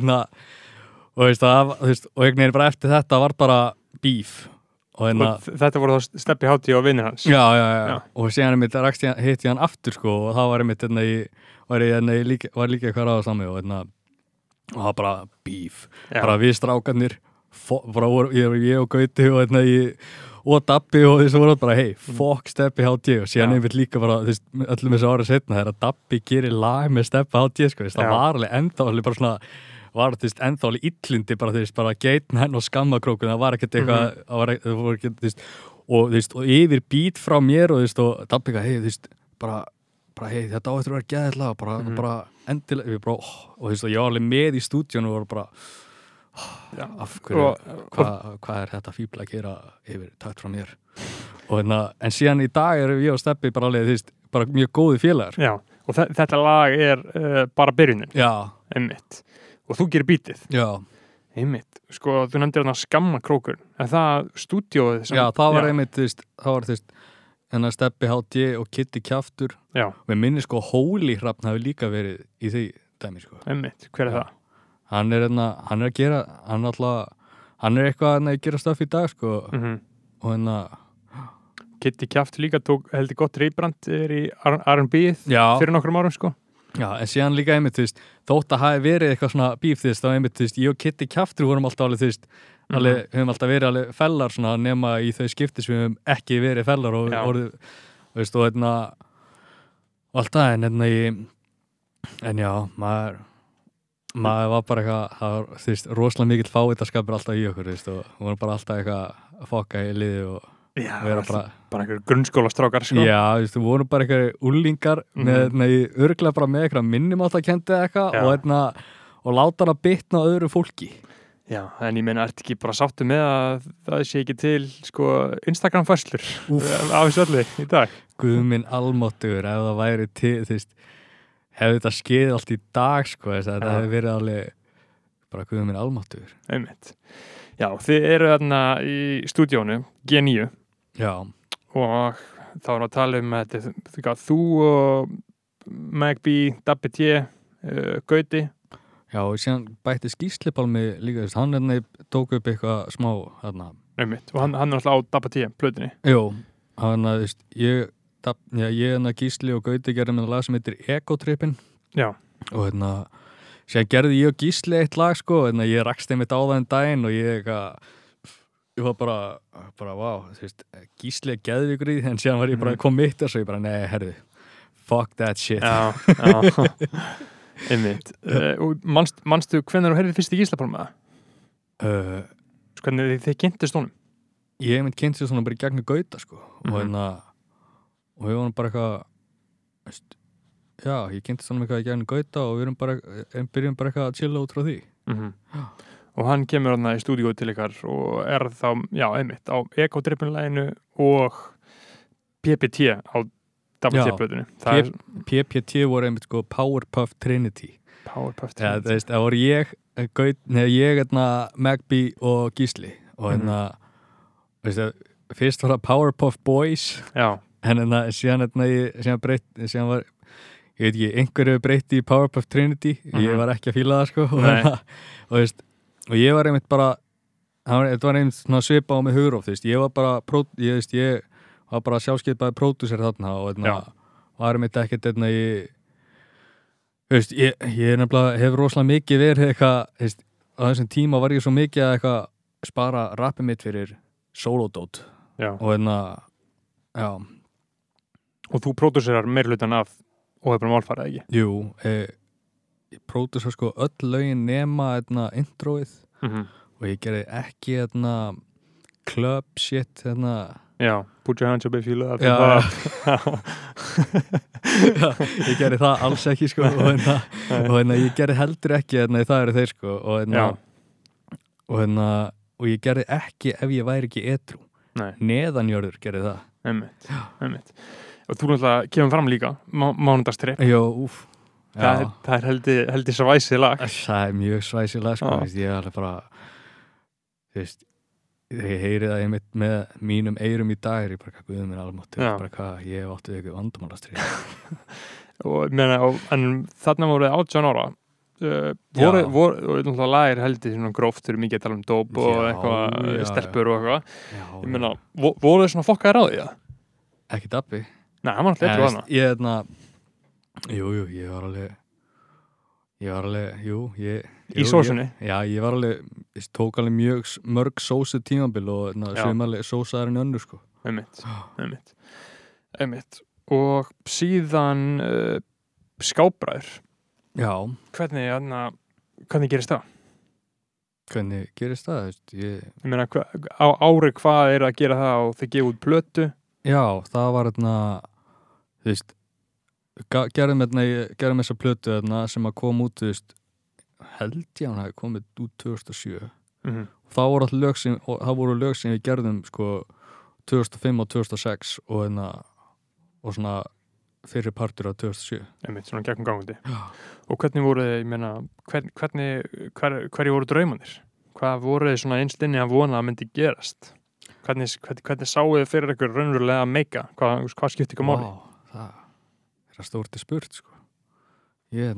og einhvern veginn bara eftir þetta var bara beef og þetta voru þá Steppi HD og vinnir hans. Já. Og síðan hitti hann aftur og það var einmitt var líka eitthvað ráða sami og það var bara beef, bara við strákarnir ég og Gauti og Dabbi og þessu voru bara hei, fuck Steppi HD og síðan einmitt líka bara öllum þessu ára setna þegar Dabbi gerir lag með Steppi HD það var alveg enda bara svona var þú veist ennþá alveg illindi bara þú veist bara geitn henn og skammakrókun það var ekkert eitthvað það var ekkert þú veist og yfir bít frá mér og þú veist og Dabbi hei þú veist bara hei þetta á eftir að vera geðilega bara endilega og þú veist og ég var alveg með í stúdíónu og var bara af hverju hvað þetta fíbla að gera yfir takt frá mér og en síðan í dag erum ég og Steppi bara alveg þú veist bara mjög góði félagar Já, og þetta lag bara byrjunin Já einmitt, og þú gerir bítið Já einmitt, sko þú nefndir skammakrókur það stúdíóið sem Já, það var einmitt þú veist Steppi HD og Kitty Kjaftur Já. og ég minni sko Hóli Hrafn hafi líka verið í því dæmi sko einmitt, hver það? Hann er að gera hann er eitthvað að gera stöff í dag sko og Kitty Kjaftur líka tók heldur gott reybrand í R&B-ið fyrir nokkrum árum sko Já, en síðan líka einmitt þú veist þótt að hafi verið eitthvað svona bíf þú veist þá einmitt þú veist ég og Kitty Kjaftur vorum alltaf alveg þú veist alveg, höfum alltaf verið alveg fellar svona nema í þau skipti sem við höfum ekki verið fellar og orðið veist og alltaf en já maður var bara eitthvað það var þú veist rosalega mikill fávitaskapur alltaf í okkur þú veist og við vorum bara alltaf eitthvað að fokka í liði og vera bara einhver grunnskólastrákar sko Já, þú veist, við vorum bara einhver úlingar örglega bara með eitthvað minnimáttakenndi eitthvað og láta hana bitna á öðru fólki Já, en ég meina, ertu ekki bara sáttu með að það sé ekki til sko Instagram-færslur af þessu öllu í dag? Guð minn almáttugur, ef það væri til, þú veist, hefði þetta skeið allt í dag sko, það hefði verið alveg bara Guð minn almáttugur. Einmitt. Já, þið eru þarna í stúdíónu, G9. Já. Og þá erum við að tala um þetta, þú og Magby, Dabbi T, Gauti. Já, og síðan bætti Gíslipálmi líka, hann tók upp eitthvað smá þarna. Einmitt, og hann er alltaf á Dabba T, plötunni. Jú, hann ég Gísli og Gauti gerði með lag sem heitir Ego-trippin. Já. Og síðan gerði ég og Gísli eitt lag, sko, ég rakst einmitt á það en daginn og ég var bara vá, þú veist, Gísli geðvíkur í því, en síðan var ég bara kom mitt og svo ég bara, nei, herðu, fuck that shit. Já. Einmitt. Og manstu hvenær þú heyrðir fyrst í Gíslapálma? Hvernig þið kynntist honum? Ég einmitt kynntist honum bara í gegnum Gauta sko og við vorum bara eitthvað já, ég kynntist honum eitthvað í gegnum Gauta og við byrjum bara eitthvað að chilla út frá því Og hann kemur þarna í stúdíu til ykkar og þá, já, einmitt á Ego-trippinlæginu og PPT á WT-plötunni. PPT voru einmitt sko Powerpuff Trinity. Powerpuff Trinity. Ja, það voru ég, Magby og Gísli og fyrst var það Powerpuff Boys. Já. En síðan breytti, síðan var, ég veit ekki, einhverju breytti í Powerpuff Trinity. Ég var ekki að fíla það sko. Og ég var einmitt bara, þetta var einmitt svona svipa á mig Hugróf, ég var bara, ég var bara sjálfskeipaði pródúser þarna og var mitt ekkert ég nefnilega hef rosalega mikið verið eitthvað á þessum tíma var ég svo mikið að eitthvað spara rappið mitt fyrir sólódót og já Og þú pródúserar meirhlutan af Óhefnum Málfarið, ekki? Jú, ég pródúser sko öll lögin nema introið og ég gerði ekki club shit Já, put your hands up if you love Ég gerði það alls ekki sko og ég gerði heldur ekki það eru þeir sko og ég gerði ekki ef ég væri ekki edrú neðanjörður gerði það Einmitt Og þú náttúrulega kemur fram líka Mánudagstripp Jó, Það er heldur svæsið lag Það er mjög svæsið lag sko ég er alveg bara þú veist þegar ég heyri það einmitt með mínum eyrum í dag ég bara Guð minn almáttugur bara hvað ég hef áttið eitthvað vandamálastrið en þarna voru 18 ára voru lagir heldur svona gróft fyrir mikið að tala um dóp og eitthvað stelpur og eitthvað ég meina, voru þið svona fokkaðir á því það? Ekki Dabbi Nei, hann var alltaf eitthvað hana Jú, ég var alveg Í sósunni? Já, ég var alveg, ég tók alveg mjög mörg sósu tímabil og sem alveg sósaðar en önnur sko. Einmitt. Og síðan skábræður. Já. Hvernig, hvernig gerist það? Hvernig gerist það? Ég meina, á ári hvað að gera það og þið gefa út plötu? Já, það var þú veist, gerðum þessa plötu sem að kom út, þú veist, held ég hann hafi komið út 2007. Þá voru lög sem við gerðum sko 2005 og 2006 og svona fyrir partur á 2007. Einmitt, svona gegnum gangandi. Og hvernig voru þið, ég meina, hverju voru draumanir? Hvað voru þið svona einstinni að vona að myndi gerast? Hvernig sáu þið fyrir ykkur raunverulega að meika? Hvað skipti ykkur máli? Það stórt spurt, sko. Ég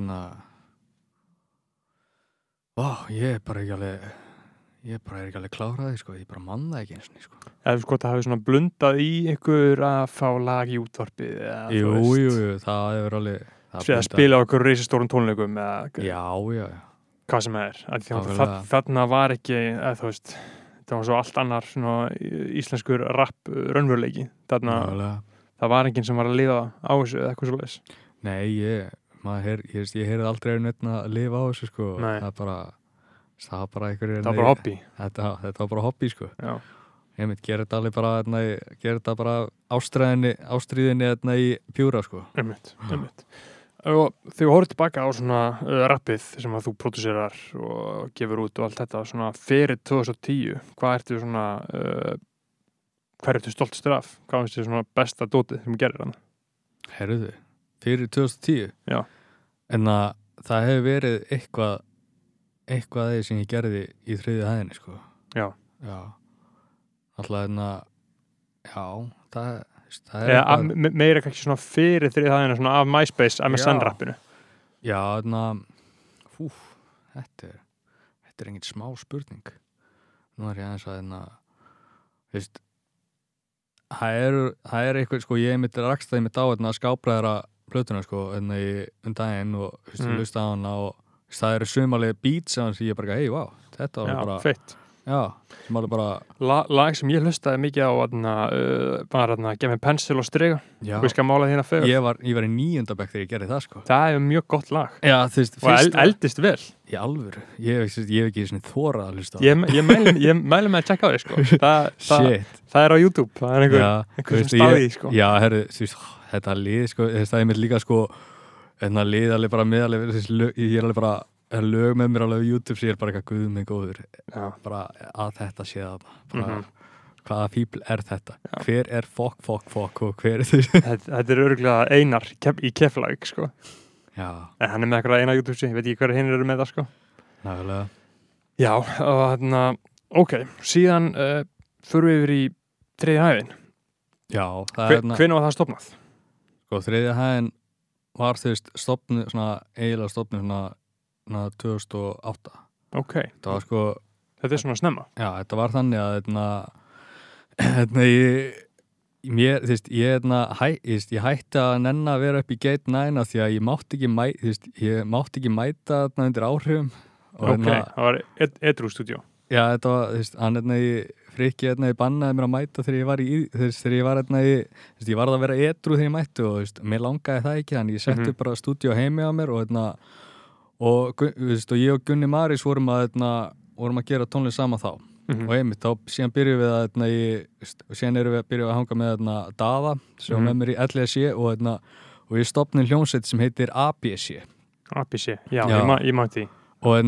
er bara ekki alveg kláraði, sko. Ég bara man það ekki eins og, sko. Eða sko, það hafi svona blundað í ykkur að fá lag í útvarpið? Jú, það hefur alveg... Að spila á okkur risastórum tónleikum eða... Já. Hvað sem þarna var ekki, þú veist, það var svo allt annar svona íslenskur rapp raunveruleiki. Þarna, það var enginn sem var að lifa á þessu eða eitthvað svoleiðis. Nei, ég heyrði aldrei neitt að lifa á þessu, sko. Nei. Það var bara einhverjir... Það var bara hobby. Þetta var bara hobby, sko. Já. Ég myndi gera þetta bara ástríðinni í pjúra, sko. Einmitt. Og þegar þú horfir tilbaka á svona rappið sem að þú pródúserar og gefur út og allt þetta svona fyrir 2010, hvað ertu svona hver ertu stoltastur af? Hvað finnst þér svona besta dótið sem þú gerir hann? Herruðu, fyrir 2010? Já. En það hefur verið eitthvað þegar sem ég gerði í 3. hæðinni, sko. Já. Alltaf það er meira ekki svona fyrir 3. hæðina svona af MySpace, MSN-rappinu. Já, þetta er engin smá spurning. Nú er ég aðeins að það er eitthvað, sko, ég rakstaði mitt á skápræðara plötuna, sko, í daginn og hlusta á hana og það eru sumarlega beats sem ég bara, hei, vá, þetta var bara... Já, feitt. Já, sem alveg bara... Lag sem ég hlustaði mikið á var Gef mér pensel og striga. Já. Og ég skal mála þína fögur. Ég var í 9. bekk þegar ég gerði það, sko. Það er mjög gott lag. Já, þú veist, og eldist vel. Í alvöru. Ég hef ekki svona þorað að hlusta á. Ég mæli með að tjekka á því, sko. Það er á YouTube. Það er einhver sem staði, sko. Já, herru, þú veist, þetta lið, sko, það er mér líka, sko, lið alveg bara meðalveg, ég er alveg bara lög með mér alveg á YouTube sem ég er bara eitthvað guð mig góður. Bara að þetta sé það. Hvaða fíbl er þetta? Já. Hver er fokk og hver er þessi? Þetta er örugglega Einar í Keflavík, sko. Já. En hann er með eitthvað eina YouTube, ég veit ekki hver hinn eru með það, sko. Nægulega. Já, og ok, síðan förum við yfir í 3. hæðin. Já, Hvenær var það stofnað? Sko, 3. hæðin var þú veist stofnuð, svona eiginlega stofnuð svona 2008. Ok. Það var sko... Þetta er svona snemma? Já, þetta var þannig að ég hætti að nenna að vera upp í Gate 9 af því að ég mátti ekki mæta undir áhrifum. Ok, það var edrú stúdíó. Já, þetta var, Frikki bannaði mér að mæta þegar ég var að vera edrú þegar ég mætti og mér langaði það ekki, þannig ég setti bara stúdíó heimi á mér og ég og Gunni Marís vorum að gera tónlist saman þá. Og einmitt, síðan byrjuðum við að hanga með Daða sem var með mér í LSC og ég stofnaði hljómsveit sem heitir ABC. ABC, já. Ég má því.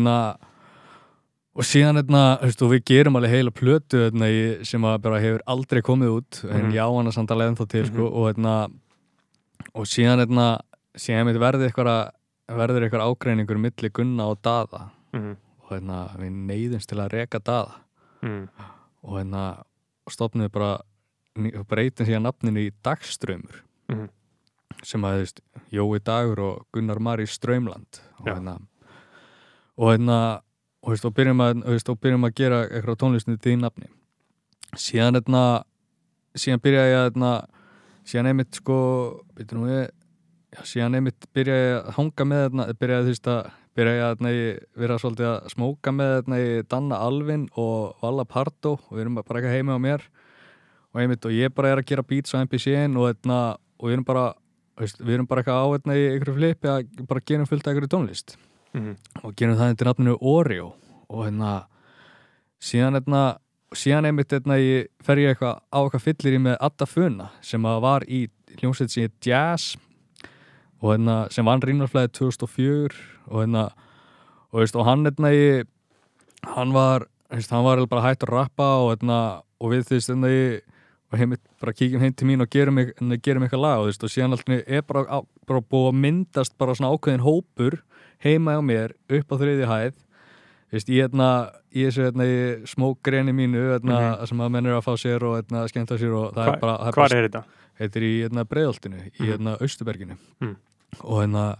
Og síðan við gerum alveg heila plötu sem bara hefur aldrei komið út en já, hann samt alveg ennþá til sko, og síðan verður eitthvað ágreiningur milli Gunna og Daða og við neyðumst til að reka Daða og stofnum við bara breytum síðan nafninu í Dagstraumur sem að Jói Dagur og Gunnar Mari Straumland og byrjum að gera eitthvað tónlistinu í því nafni síðan byrjaði ég síðan einmitt sko síðan einmitt byrjaði ég að hanga með byrjaði að vera svolítið að smóka með í Danna Alvin og Valla Pardo og við erum bara eitthvað heima á mér og ég bara er að gera beats á MPC-in og við erum bara eitthvað á í einhverju flipi að bara gerum fullt af einhverju tónlist og gerum það undir nafninu Oreo og síðan einmitt fer ég eitthvað á eitthvað fyllir í með Adda Funa sem var í hljómsveit sem Jazz og sem vann Rínarflæði 2004 og hann var bara hægt að rappa og við og bara kíkjum heim til mín og gerum eitthvað lag og síðan alltaf bara búið að myndast bara svona ákveðin hópur heima á mér upp á 3. hæð í þessu smókgreni mínu sem að menn að fá sér og skemmta sér og það er bara hvar er þetta? Þetta er í Breiðholtinu í Austurberginu og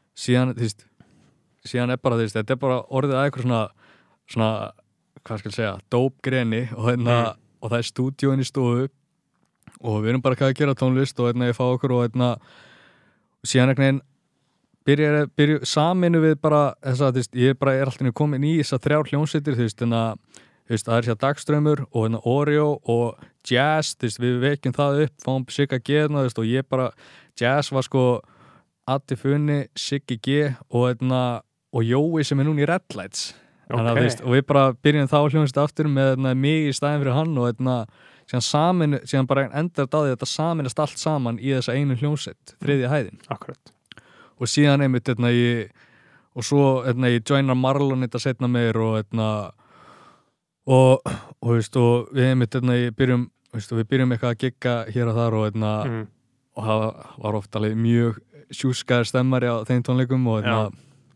síðan bara þetta er bara orðið að eitthvað svona hvað skal ég segja, dópgreni og það er stúdíóin í stofu og við erum bara að gera tónlist og ég fá okkur og síðan byrja saminu við bara ég er alltaf komin í þessar 3 hljómsveitir það er sér Dagstraumur og Oreo og Jazz við vekjum það upp, fáum Sigga G og ég bara, Jazz var sko Addi Funi, Siggi G og Jói sem er núna í Red Lights og við bara byrjum þá hljómsveit aftur með mig í staðin fyrir hann og síðan bara endar þetta á því að þetta saminast allt saman í þessa einu hljómsveit 3. hæðin. Akkurat. Og síðan einmitt og svo ég joinar Marlon þetta setna meir og við einmitt við byrjum eitthvað að gigga hér og þar og það var oft alveg mjög sjúskaðir stemmari á þeim tónleikum og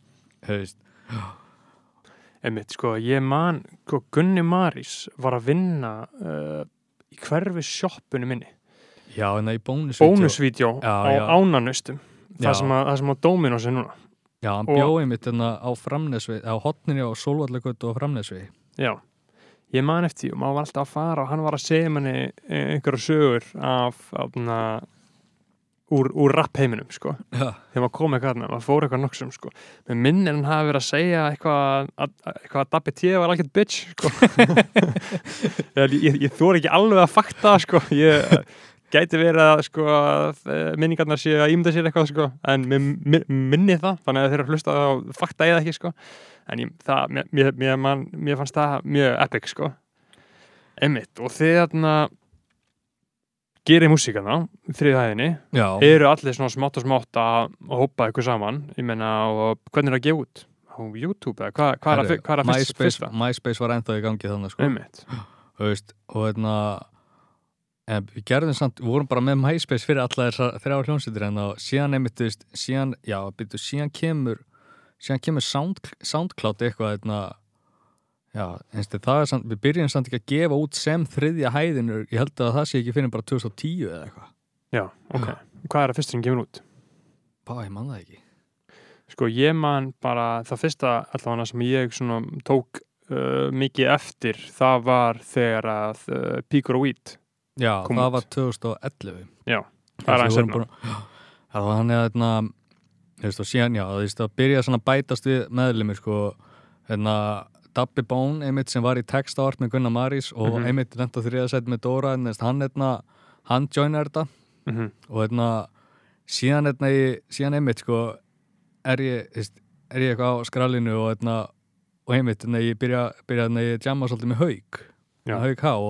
einmitt, sko, ég man Gunni Marís var að vinna í hverfissjoppunni minni. Já, í bónusvídeó á Ánanustum. Það sem á Dominos er núna. Já, hann bjóði mitt á Framnesvegi, á hotninni á Sólvallagötu og Framnesvegi. Já, ég man eftir og maður var alltaf að fara og hann var að segja manni einhverja sögur af úr rappheiminum, sko. Já. Þegar maður kom eitthvað maður fór eitthvað noksum, sko. Með minn hann hafi verið að segja eitthvað að Dabbi T var algjörð bitch, sko. ég þóri ekki alveg að fakta, sko. Ég gæti verið að, sko, minningarnar séu að ímynda sér eitthvað, sko. En minni það, þannig að þeir hlusta á fakta eða ekki, sko. En mér fannst það mjög epic, sko. Einmitt, og þegar gerir músíkana, 3. hæðinni, eru allir svona smátt og smátt að hópa eitthvað saman, ég meina, og hvernig er það að gefa út? Á YouTube, eða hvað er að fyrsta? MySpace var ennþá í gangi þannig, sko. Einmitt. Og við gerðum samt, við vorum bara með MySpace fyrir alla þessar 3 hljómsveitir og síðan einmitt, síðan kemur SoundCloud eitthvað, já, það er samt, við byrjum samt ekki að gefa út sem 3. hæðinu, ég held að það sé ekki fyrir bara 2010 eða eitthvað. Já, ok. Hvað er það fyrst sem gefur út? Ég man það ekki. Sko, ég man bara það fyrsta allavega sem ég svona tók mikið eftir, það var þegar að Píkur og Weed kom út. Það var 2011. Já, það er aðeins sérna. Það var hann síðan, það byrjaði svona að bætast við meðlimir, sko, Dabbi Bone, einmitt sem var í textart með Gunnar Marís og einmitt lent á 3. sæti með Dóra, hann joinar þetta og síðan einmitt, sko, er ég eitthvað á skrallinu og einmitt, ég byrjaði ég jamma svolítið með Hauk H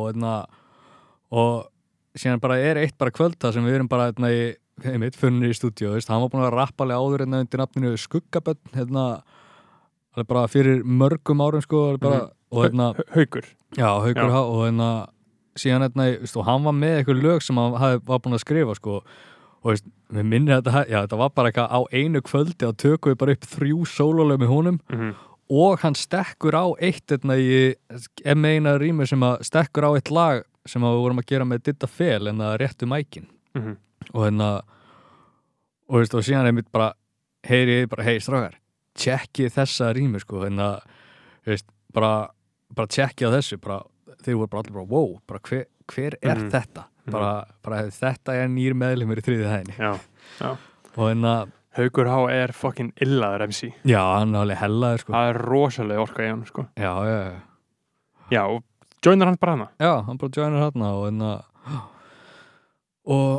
og síðan bara er eitt bara kvölda sem við erum bara einmitt funnir í stúdíu, hann var búin að rappa alveg áður undir nafninu Skuggabönn, alveg bara fyrir mörgum árum, sko, bara, og Haukur. Já, Haukur og síðan og hann var með eitthvað lög sem hann var búin að skrifa, sko, og við minnir þetta var bara eitthvað á einu kvöldi og tökum við bara upp 3 sólólög með honum og hann stekkur á eitt með eina rýmur sem að stekkur á eitt lag sem við vorum að gera með Didda Fel réttu mækin og síðan einmitt bara heyri strákar, tjekkið þessa rýmur, sko, bara tjekkið á þessu, þeir voru bara allir bara, wow, bara hver er þetta? Bara þetta er nýr meðlimur í 3. hæðinni. Já. Og Haukur H er fucking illaður MC. Já, hann er alveg hellaður, sko. Það er rosalega orka í hann, sko. Já. Já, og joinar hann bara hana? Já, hann bara joinar hana og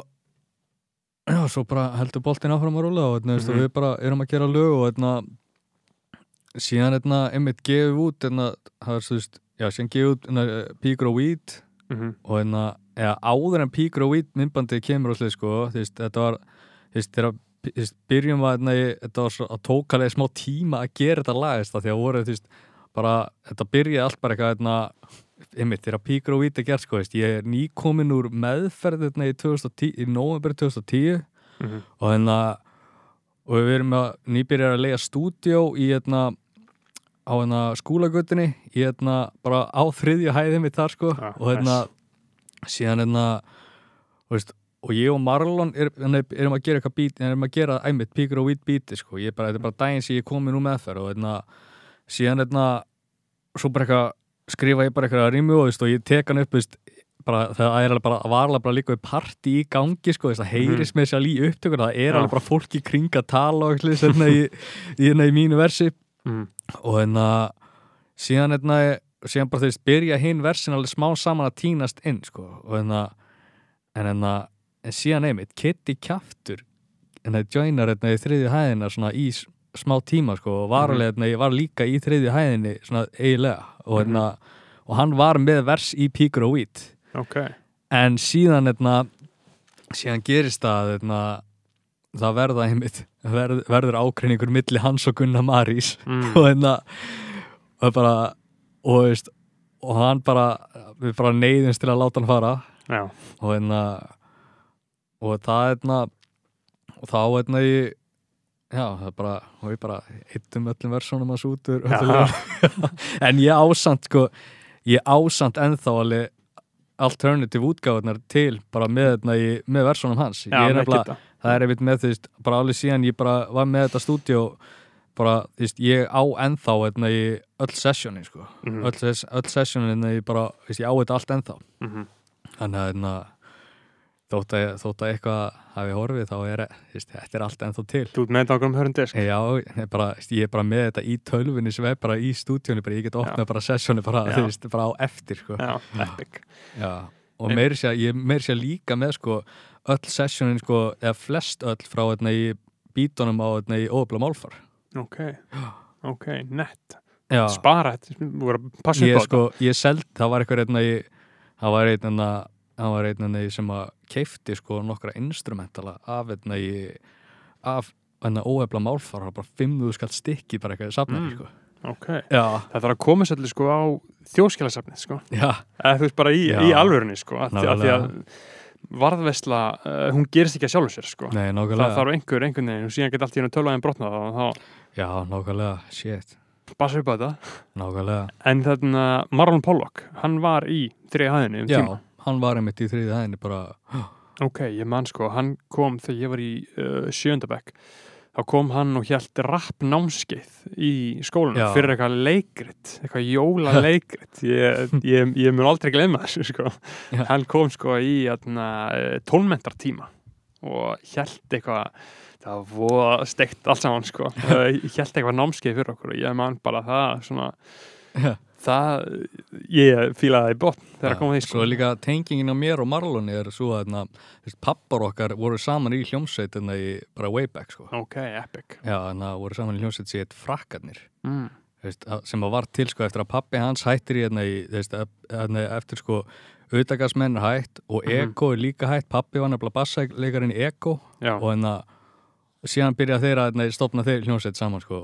já, svo bara heldur boltinn áfram að rúlla og við bara erum að gera lög og síðan einmitt gefið út það var þú veist, já, síðan gefið út Peak Grow Weed og eða áður en Peak Grow Weed myndbandið kemur á hlið, sko, þú veist, þetta var þú veist, þegar byrjum var þetta var svo að tók alveg smá tíma að gera þetta lagist, því að voru, þú veist, bara, þetta byrjaði allt bara eitthvað einmitt, þegar Peak Grow Weed gert, sko, veist, ég nýkomin úr meðferð í nóvember 2010 og og við erum nýbyrjar að leigja stúdíó í á skúlagötunni í bara á 3. hæðin við þar, sko, og síðan veist, og ég og Marlon erum að gera eitthvað beat, erum að gera einmitt Peak Grow Weed beati, sko, þetta er bara daginn sem ég komin úr meðferð og síðan svo bara eitthvað skrifa ég bara eitthvað rímu og ég tek hann upp, veist, bara, það er alveg var alveg bara líka við partí í gangi, sko, það heyrist með sér í upptökur, það er alveg bara fólk í kring að tala og í mínu versi og síðan bara þú veist, byrja hinn versin alveg smá saman að tínast inn, sko, og en síðan einmitt, Kitty Kjaftur joinar í 3. hæðina svona í smá tíma, sko, og var alveg ég var líka í 3. hæðinni svona eiginlega og hann var með vers í Peak Grow Weed en síðan síðan gerist það verða einmitt verður ágreiningur milli hans og Gunnar Marís og bara veist, og hann bara við bara neyðumst til að láta hann fara og það og þá já, það bara og við bara hittum öllum versónum hans út úr en ég ásamt ennþá alveg alternative útgáðunar til bara með versónum hans það er einmitt með því bara alveg síðan ég bara var með þetta stúdíó bara, þú veist, ég á ennþá í öll sessjónin, sko öll sessjónin, ég bara, þú veist, ég á þetta allt ennþá þannig að þótt að eitthvað hafi horfið þá þetta allt ennþá til. Þú ert með þetta okkur hörndisk? Já, ég er bara með þetta í tölvunni sem er bara í stúdíónu, ég get opnað bara sessjónu bara, þú veist, bara á eftir, sko. Já, epic. Já, og meiri sér líka með, sko, öll sessjónin, sko, eða flest öll frá í bítunum á í Óðabla Málfar. Ok, nett. Já. Spara þetta, þú voru að passa upp á þetta. Ég seldi, það var eitthvað hann var einn sem að keifti, sko, nokkra instrumentala af Óðabla Málfar, bara 5.000 skall stykki bara eitthvað safnaði, sko. Ok, það þarf að koma svolítið, sko, á þjóðskjalasafnið, sko. Já. Eða þú veist, bara í alvörunni, sko, af því að varðveisla, hún gerist ekki að sjálfu sér, sko. Nei, nákvæmlega. Það þarf einhvern veginn og síðan geta allt í hennu tölvaðin brotnað og þá... Já, nákvæmlega, shit. Passa upp á þetta. Nákvæmlega. En Marlon Pollock, hann var í 3. hæðinni tíma. Já, hann var einmitt í 3. hæðinni bara... Ok, ég man, sko, hann kom þegar ég var í 7. bekk. Þá kom hann og hélt rappnámskeið í skólanum fyrir eitthvað leikrit, eitthvað jólaleikrit. Ég mun aldrei glemma þessu, sko. Hann kom, sko, í tónmentartíma og hélt eitthvað, það var steikt allt saman, sko. Hélt eitthvað námskeið fyrir okkur og ég man bara það, svona, ég fílaði það í botn þegar að koma því, sko. Svo líka tengingin á mér og Marloni er svo að pappar okkar voru saman í hljómsveit í bara way back, sko. Ok, epic. Já, voru saman í hljómsveit sem heit Frakkarnir. Sem var til, sko, eftir að pappi hans hættir í eftir, sko, Utakasmenn hætt og Ego er líka hætt. Pappi var nefnilega bassleikarinn í Ego og síðan byrja þeir að stofna þeir hljómsveit saman, sko,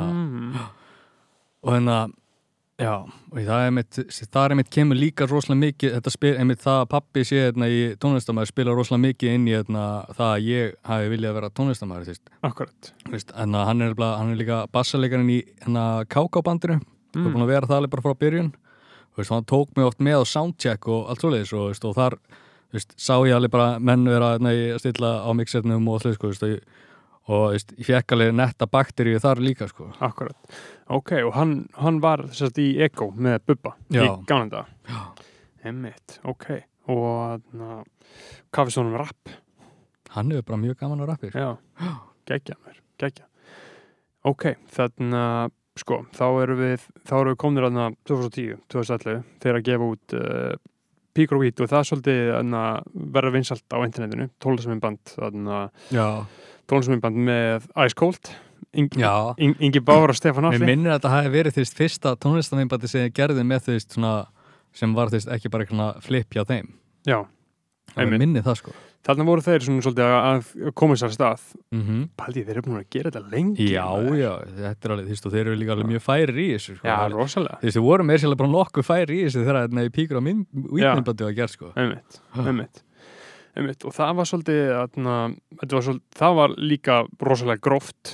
og já, og það er einmitt kemur líka rosalega mikið, einmitt það að pappi sé í tónlistarmaður spila rosalega mikið inn í það að ég hafi viljað vera tónlistarmaður, þú veist. Akkurat. Hann er líka bassalegarinn í KK-bandinu, og búin að vera það alveg bara frá byrjun, og hann tók mig oft með á soundcheck og allt svoleiðis, og þar, þú veist, sá ég alveg bara menn vera að stilla á mixernum og allt, sko, og ég fekk alveg netta bakteríu þar líka, sko. Akkurat. Ok, og hann var þess að í Ego með Bubba í gamla daga. Já. Einmitt, ok. Og hvað finnst honum rapp? Hann hefur bara mjög gaman á rappi. Já, geggja. Ok, sko, þá erum við komnir 2010, 2011 þegar að gefa út Peak Grow Weed og það svolítið verður vinsælt á internetinu, tónlistarmyndband tónlistarmyndband með Ice Cold Ingi Báður og Stefán Atli. Mér minnir að þetta hafi verið fyrsta tónlistarmyndbandi sem ég gerði með svona, sem var ekki bara eitthvað flip hjá þeim. Já. Mér minnir það sko. Þarna voru þeir svona svolítið að koma sér stað. Paldi, þeir eru búin að gera þetta lengi. Já, þetta alveg, og þeir eru líka alveg mjög færir í þessu sko. Já, rosalega. Þeir voru meira sérlega bara nokkuð færir í þessu þegar þetta í píkur á myndbandi var gert sko. Einmitt. Og það var svolítið, það var líka rosalega gróft.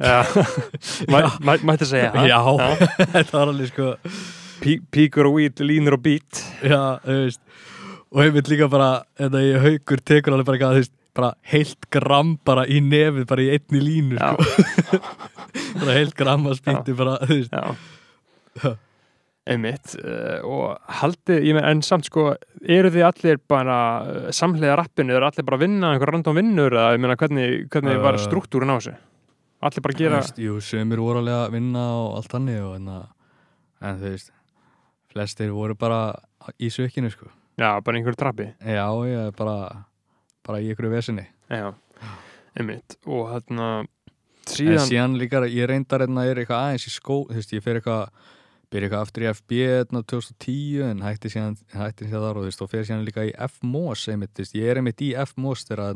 Mætti segja það. Já, þetta var alveg sko. Píkur og weed, línur og beat. Já, þú veist. Og einmitt líka bara, þetta í Haukur tekur alveg bara eitthvað, bara heilt gramm bara í nefið, bara í einni línu, sko. Bara heilt gramm að spýtti bara, þú veist. Já. Einmitt. Og haldið, en samt sko, eru þið allir bara samhliða rappinu, eru allir bara að vinna, einhver random vinnur, eða ég meina, hvernig var struktúrin á þessu? Allir bara gera... Jú, sumir voru alveg að vinna og allt þannig, en þú veist, flestir voru bara í sökinu, sko. Já, bara einhverju trappi. Já, bara í einhverju vesinni. Já, einmitt. Og síðan líka, ég reyndar eitthvað aðeins í skó, þú veist, ég byrja eitthvað aftur í FB 2010, en hætti síðan þar og þú veist, og fer síðan líka í F-MOS, einmitt, þú veist, ég einmitt í F-MOS þegar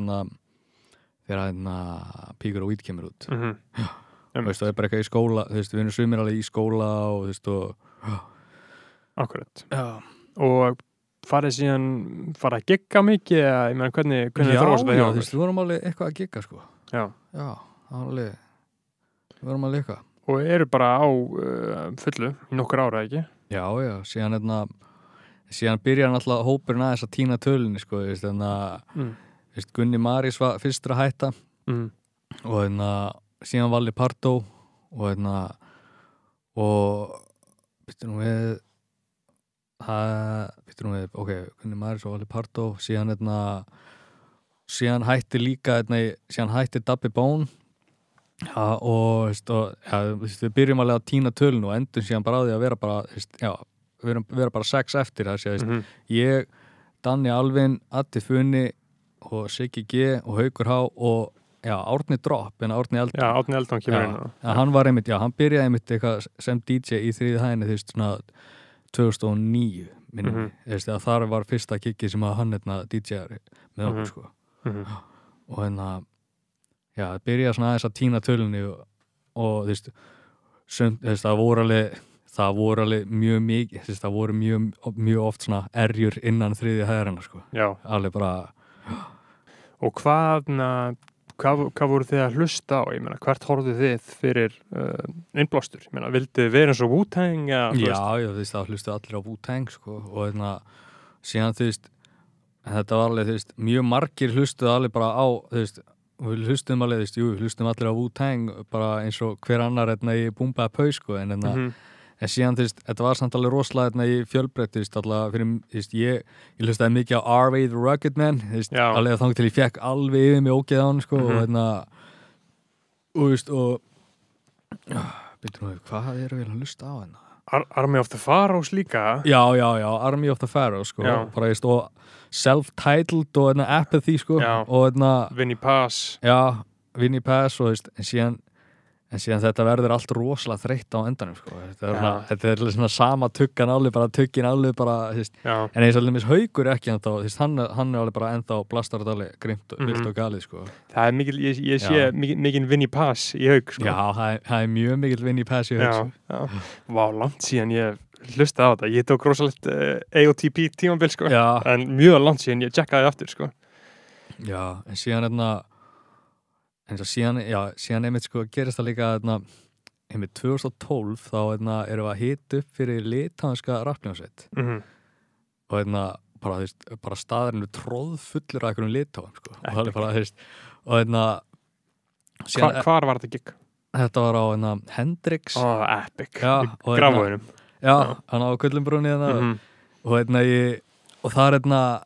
Píkur og Weed kemur út. Þú veist, það bara eitthvað í skóla, þú veist, við erum sumir alveg í skóla og þú veist, Akkurat. Já. Og farið að gigga mikið, eða, ég meina, hvernig þróast þetta hjá okkur? Já, þú veist, við vorum alveg eitthvað að gigga, sko. Já, alveg, við vorum alveg eitthvað. Og eru bara á fullu í nokkur ára, ekki? Já, síðan byrjar náttúrulega hópurinn aðeins að týna tölunni, sko, þú veist, Gunni Marís var fyrstur að hætta, og síðan Valli Partó, og býttu nú við, Gunni Marís og Valli Partó, síðan hætti líka, síðan hætti Dabbi Bón, og við byrjum alveg að týna tölun og endum síðan bara á því að vera bara, vera bara 6 eftir, ég, Danni Alvin, Addi Funni og Siggi G og Haukur H og Árni Dropp, en Árni Eldon. Já, Árni Eldon kemur inn. Hann var einmitt, hann byrjaði einmitt eitthvað sem DJ í þriði hæðinni, þú veist, svona 2009, minnum við. Þú veist, þar var fyrsta kikki sem að hann DJ-ari með okkur, sko. Og það byrjaði svona aðeins að týna tölunni og þú veist, það voru alveg mjög mikið, þú veist, það voru mjög oft svona erjur innan þriði hæðarinnar, sko. Já. Alveg bara... Og hvað voru þið að hlusta á? Ég meina, hvert horfðu þið fyrir innblástur? Ég meina, vildu þið vera eins og Wu-Tang? Já, þú veist, það hlustu allir á Wu-Tang, sko, og síðan, þú veist, þetta var alveg, þú veist, mjög margir hlustuðu alveg bara á, þú veist, við hlustum alveg, þú veist, við hlustum allir á Wu-Tang bara eins og hver annar í Boom Bap Pau, sko, en síðan, þú veist, þetta var samt alveg rosalega í fjölbreytt, þú veist, alltaf fyrir, þú veist, ég hlustaði mikið á R.A. The Rugged Man, þú veist, alveg þangað til ég fekk alveg yfir mig ógeð á hann, sko, og þú veist, byrju nú, hvað erum við að hlusta á hennar? Army of the Pharaohs líka? Já, Army of the Pharaohs, sko, bara, þú veist, og Self-Titled og Apathy, sko, og Vinnie Paz. Já, Vinnie Paz, og þú veist, en síðan þetta verður allt rosalega þreytt á endanum, sko. Þetta er svona sama tuggan alveg, bara tuggin alveg bara, þú veist, en eins og alveg Haukur ekki ennþá, þú veist, hann er alveg bara ennþá blastar þetta alveg grimt og vilt og galið, sko. Það er mikil, ég sé mikil Vinnie Paz í Hauk, sko. Já, það er mjög mikil Vinnie Paz í Hauk, sko. Vá, langt síðan ég hlustaði á þetta. Ég tók rosalegt AOTP tímabil, sko, en mjög langt síðan ég tjekkaði aftur, sko. Já, en síðan einmitt, sko, gerist það líka einmitt 2012 þá erum við að hita upp fyrir litháinska rappljónsveit og bara, þú veist, bara staðurinn tróðfullur af einhverjum litháum, sko, og það er bara, þú veist, og Hvar var þetta gig? Þetta var á Hendrix. Epic, grafvöðunum. Já, hann á Kullenbrúnni og það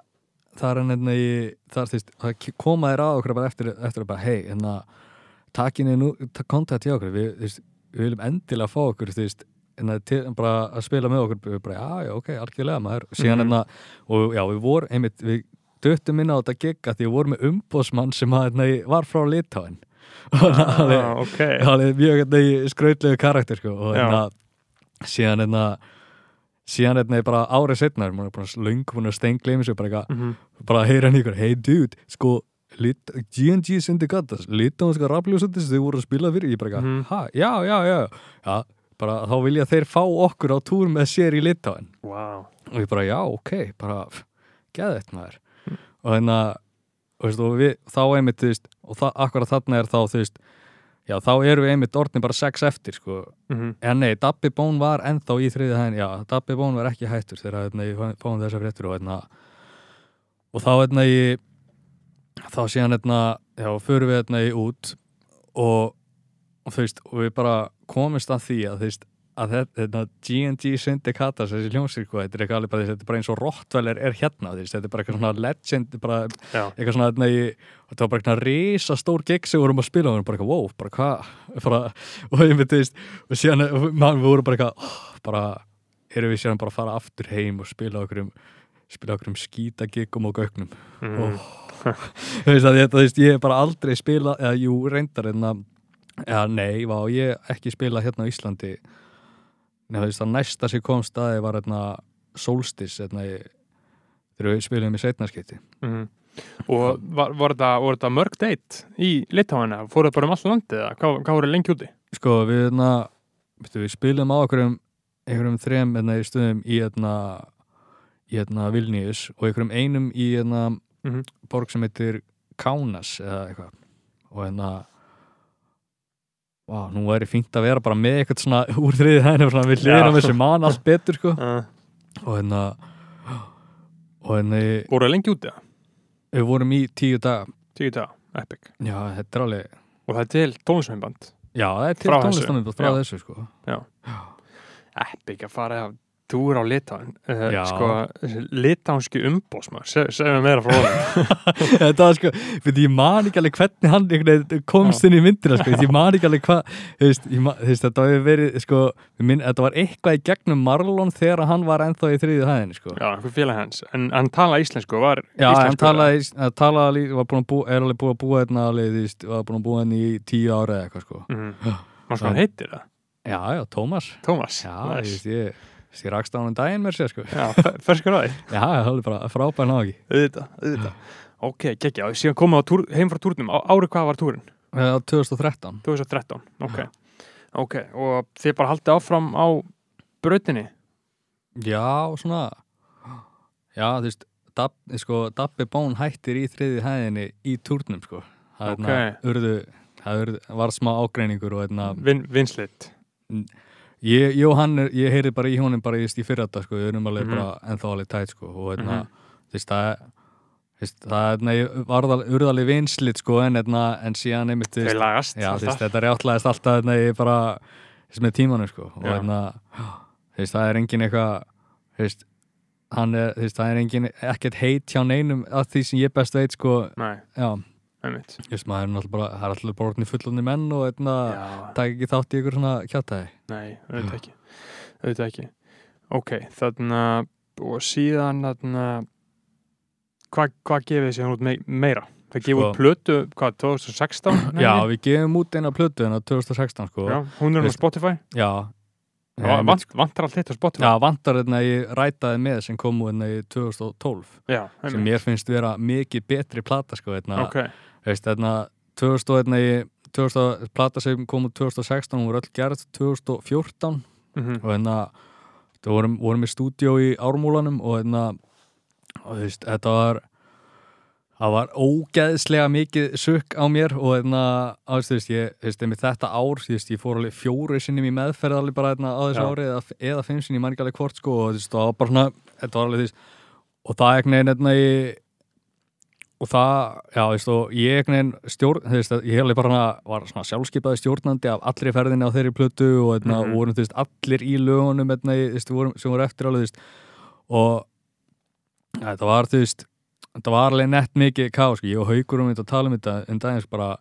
það koma þér að okkur bara eftir bara, hei, takinni nú, kontakt hjá okkur, við viljum endilega fá okkur, þú veist, bara að spila með okkur, bara, já, ok, algjörlega maður, síðan og já, við döttum inn á þetta gig að því við vorum með umboðsmann sem var frá Litháen, hann er mjög skrautlegu karakter sko. Og síðan bara árið setna maður er bara löngu búin að steingleyma sig bara heyra hann ykkur, hey dude sko, G&G Syndicatas litáinska rafljóðsöndis þau voru að spila fyrir, ég bara já, bara þá vilja þeir fá okkur á túr með sér í Litáin. Wow. Og ég bara, já, ok, bara geðveikt maður. Og þá einmitt, og akkurat þarna þá, já, þá erum við einmitt orðin bara 6 eftir, sko. En nei, Dabbi Bón var ennþá í 3. hæðin, já, Dabbi Bón var ekki hættur þegar ég fáum þessa fréttur og þá síðan, já, förum við út og við bara komist að því að þetta G&G Syndicatas, þessi hljómsveit, þetta er eitthvað alveg bara, þetta er bara eins og Rottweiler er hérna, þetta er bara eitthvað svona legend, bara eitthvað svona, þetta var bara eitthvað risastór gig sem við vorum að spila og við vorum bara eitthvað, wow, bara hvað, og ég myndi, og síðan, við vorum bara eitthvað, bara, erum við síðan bara að fara aftur heim og spila okkur skítagigum og gögnum, ég hef bara aldrei spilað, eða jú, reyndar nei, ég ekki spilað hérna á Íslandi. Nei, það næsta sem kom staði var Solstice þegar við spilum í seinnaskipti. Og var þetta mörg date í Litáina? Fóruð bara all landið eða? Hvað voru lengi úti? Sko, við spilum á einhverjum 3 stöðum í Vilnius og einhverjum einum í borg sem heitir Kaunas eða eitthvað. Og nú væri fínt að vera bara með eitthvað svona úr 3. hæðinni við hliðina með þessi mann allt betur sko. Og voru lengi úti? Við vorum í 10 daga. 10 daga, epic. Já, þetta er alveg. Og það er til tónlistarmyndband? Já, það er til tónlistarmyndband frá þessu sko. Já. Epic að fara túr á Litáin. Sko, litáinski umbósmaður, segum meira frá honum. Þetta var sko, ég man ekki alveg hvernig hann komst inn í myndina sko, ég man ekki alveg hvað, þetta hefur verið sko, þetta var eitthvað í gegnum Marlon þegar hann var ennþá í 3. hæðinni sko. Já, einhver félag hans, en hann talaði íslensku, var íslensku? Já, hann talaði, var búin að búa var búin að búa henni í 10 ára eða eitthvað sko. Mást hvað hann heitir það? Já, Tómas. Já, ég rakst á hann daginn mér sér sko. Já, ferskur á því. Já, það er bara frábær nági. Auðvitað. Ok, geggja. Síðan komum við heim frá túrnum. Árið hvað var túrin? 2013. 2013, ok. Og þið bara haldið áfram á brautinni? Já, svona. Já, Dabbi Bón hættir í 3. hæðinni í túrnum sko. Það var smá ágreiningur og Vinslit. Ég heyri bara í honum bara í fyrra þetta sko, við erum alveg bara ennþá alveg tætt sko og það var alveg vinslit sko en síðan einmitt þau lagast þetta rjáttlaðist alltaf bara með tímanum sko og það er engin eitthvað það er engin ekkert heit hjá neinum að því sem ég best veit sko. Nei. Já. Maður það er alltaf borðin í fullandi menn og það ekki þátt í ykkur svona kjátaði. Nei, auðvitað ekki. Ok, og síðan hvað gefið sér út meira? Það gefið út plötu, 2016? Já, við gefum út eina plötu 2016 sko. Já, hún er á Spotify? Já. Vantar allt hitt á Spotify? Já, vantar ég rætaði með sem kom út í 2012 sem mér finnst vera mikið betri plata sko. Ok. 2000 plata sem kom út 2016 hún var öll gerð 2014 og vorum í stúdíó í Ármúlanum og þetta var ógeðslega mikið sukk á mér og með þetta ár ég fór alveg 4 sinnum í meðferð alveg bara á þessu ári eða 5 sinnum, ég man ekki alveg hvort sko og það var bara svona, þetta var alveg og það og það, ég hefði bara var svona sjálfskipaði stjórnandi af allri ferðinni á þeirri plötu og vorum allir í lögunum sem voru eftir alveg og þetta var alveg nett mikið kaos, ég og Haukur að tala um þetta dagins bara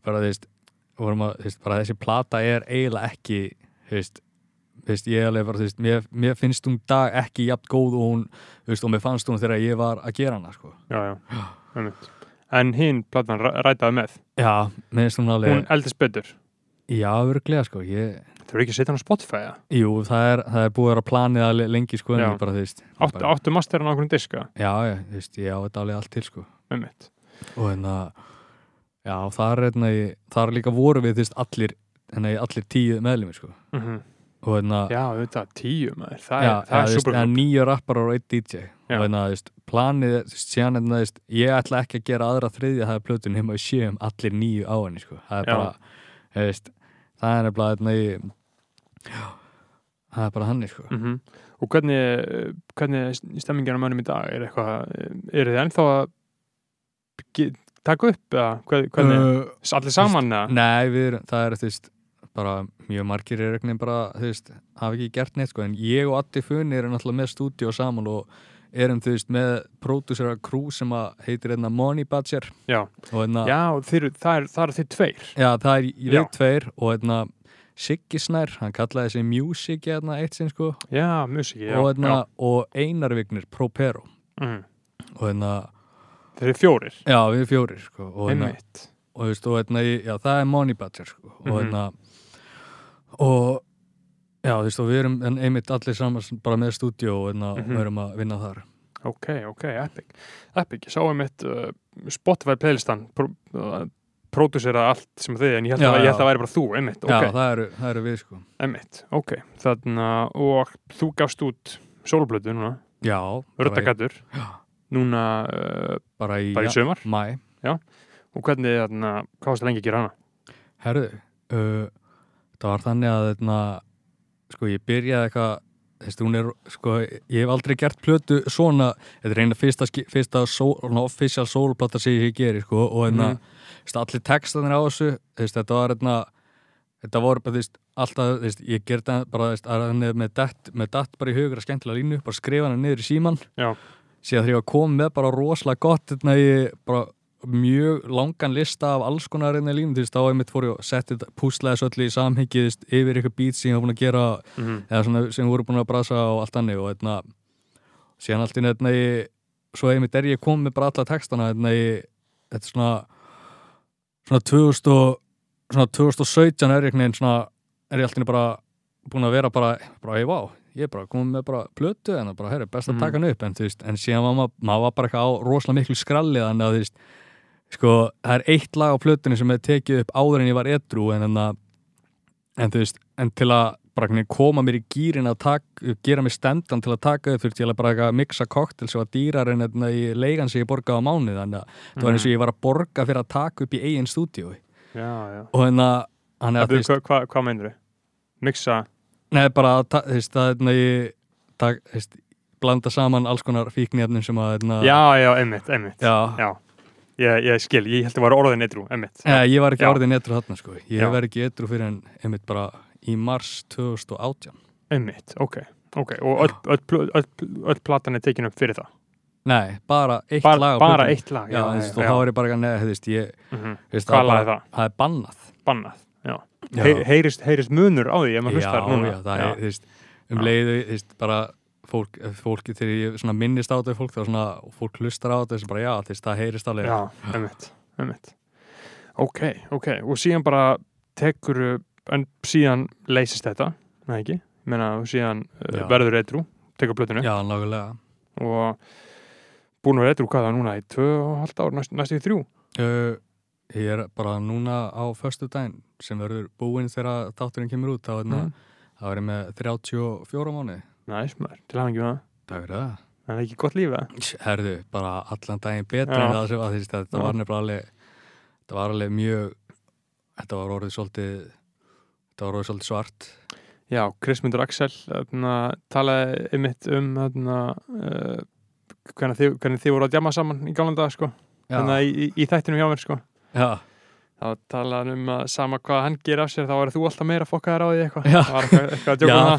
þessi plata er eiginlega ekki ég alveg bara mér finnst hún dag ekki jafn góð og hún og mér fannst hún þegar ég var að gera hana sko. Já. en hinn platan rætaði með. Já, minnst hún alveg... Hún eldist betur. Já, örglega, sko, Þú eru ekki að setja hann á Spotify, ja? Jú, það er búið að vera planið alveg lengi, sko, en ég bara, þú veist... Áttu masterin á einhvern diska? Já, þú veist, ég á þetta alveg allt til, sko. Einmitt. Og já, það er líka voru við, þú veist, allir 10 meðlumir, sko. Og já, þetta 10 maður, það er super. Já, 9 rapparar og 1 DJ. Og þú veist, planið, þú veist, síðan, þú veist, ég ætla ekki að gera aðra þriðja það plötun nema við séum allir 9 á henni, sko. Það er bara, þú veist, það er nefnilega, það er bara hannig, sko. Og hvernig stemmingin á mönnum í dag? Eru þið ennþá að taka upp, eða hvernig, allir saman, eða? Nei, það er, þú veist, bara mjög margir bara, þú veist, hafa ekki gert neitt, sko, en ég og Addi Funni erum náttúrulega með stúdíó saman og erum, þú veist, með pródúsera crew sem heitir Money Badger. Já, og það er þið tveir. Já, það er við tveir og Siggi Snær, hann kallaði þessi Music eitt sinn, sko. Já, Music, já. Og Einar Vignir, Propero. Og þeir eru 4. Já, við 4, sko. Einmitt. Og þú veist, já, það er Money Badger, sko. Og já, þú veist, og við erum einmitt allir saman bara með stúdíó og við erum að vinna þar. Ok, epic. Ég sá einmitt Spotify playlistan pródúsera allt sem þið, en ég held að það væri bara þú, einmitt. Já, það eru við, sko. Einmitt, ok. Og þú gafst út sóloplötu núna. Já. Röddakattur. Já. Núna bara í sumar. Maí. Já. Og hvernig, hvað varst það lengi að gera hana? Herðu, það var þannig að sko, ég byrjaði eitthvað, þú veist, sko, ég hef aldrei gert plötu svona, þetta er eina fyrsta official soloplata sem ég geri, sko, og allir textanir á þessu, þetta voru bara, alltaf, ég gerði bara, með datt bara í hugur að skemmtilega línu, bara skrifa hana niður í síman. Já. Síðan þegar ég var komið með bara rosalega gott, ég bara mjög langan lista af alls konar línu, þá einmitt fór ég að setja púslega öll í samhengi yfir eitthvað beat sem ég var búin að gera eða svona sem voru búin að brasa og allt annir og síðan allt í svo einmitt ég komið með bara alla textana þetta er svona 2017 er ég allt í bara búin að vera bara hey, wow, ég er bara komið með bara plötu en bara, best að taka hann upp en síðan maður var bara eitthvað á rosalega miklu skralli þannig að sko, það er eitt lag á plötunni sem tekið upp áður en ég var edrú en til að bara koma mér í gýrin að gera mér stendan til að taka upp þurfti ég bara að mixa koktel sem var dýrar en í leigan sem ég borgaði á mánuð þannig að það var eins og ég var að borga fyrir að taka upp í eigin stúdíói. Já. Og hvað meinur þau? Mixa? Nei, bara blanda saman alls konar fíkniefnum sem að Já, einmitt. Já. Ég skil, ég held að það var orðin edrú, einmitt. Ég var ekki orðin edrú þarna, sko. Ég var ekki edrú fyrir en einmitt bara í mars 2018. Einmitt, ok. Og öll platan tekin upp fyrir það? Nei, bara eitt lag á plötunni. Bara eitt lag, já. Og þá er ég bara, Hvað lag er það? Það er bannað. Bannað, já. Heyrist munur á því ef maður hlustar núna? Já, það er, leiðu, bara fólki þegar ég minnist á þetta fólk þá fólk hlustar á þetta bara já, það heyrist alveg. Já, einmitt. Ok. Og síðan bara en síðan leysist þetta, nei ekki? Ég meina, síðan verður edrú, tekur plötunu. Já, nákvæmlega. Og búin að vera edrú hvað það núna í 2,5 ár, næstu í 3? Ég er bara núna á föstudaginn sem verður búinn þegar þátturinn kemur út þá er ég með 34 mánuði. Næs maður, til hafingi með það. Takk fyrir það. Það er ekki gott líf, eða? Herðu, bara allan daginn betra en það sem að þetta var nefnilega alveg mjög, þetta var orðið svolítið svart. Já, Kristmundur Axel talaði einmitt hvernig þið voru að djama saman í gamla daga, sko. Þannig í þættinum hjá mér, sko. Já. Þá talaði að sama hvað hann gerir af sér, þá var þú alltaf meira fokkaðar á því eitthvað. Það var eitthvað að djóka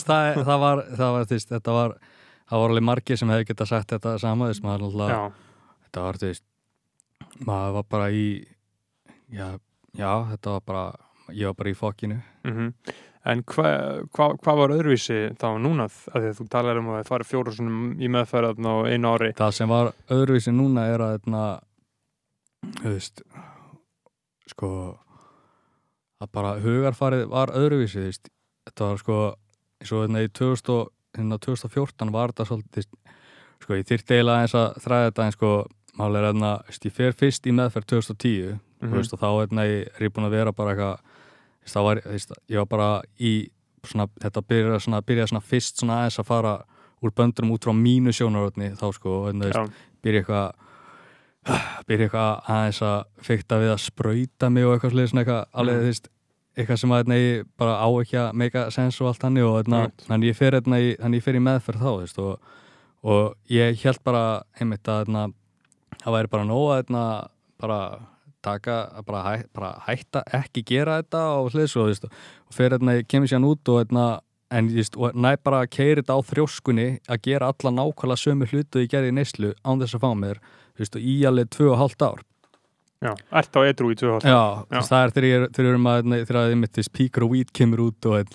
það var alveg margir sem hefði getað sagt þetta sama, þetta var, maður var bara í þetta var bara, ég var bara í fokkinu. En hvað var öðruvísi þá núna, af því að þú talar að það fari 4 í meðferð á 1 ári? Það sem var öðruvísi núna er að þú veist, sko, að bara hugarfarið var öðruvísi, þú veist, þetta var sko, eins og í 2014 var þetta svolítið, sko, ég þyrfti eiginlega eins að þræða þetta, en sko, málega ég fer fyrst í meðferð 2010, þú veist, og þá er ég búin að vera bara eitthvað, það var, ég var bara í svona, þetta byrjaði svona fyrst svona aðeins að fara úr böndunum út frá mínu sjónarhorni þá sko, byrja eitthvað aðeins að fikta við að sprauta mig og eitthvað svona eitthvað alveg, eitthvað sem að bara á ekki að make a sense og allt hannig og þannig ég fer í meðferð þá, og ég held bara einmitt að það væri bara nóg að bara taka, bara hætta ekki gera þetta og hliðs og fer kemur síðan út og og næ bara að keyra þetta á þrjóskunni að gera alla nákvæmlega sömu hlutu ég gerði í neyslu án þess að fá mér í alveg 2,5 ár. Já, ert á edrú í 2,5 ár. Já, það er þegar Peak og Weed kemur út og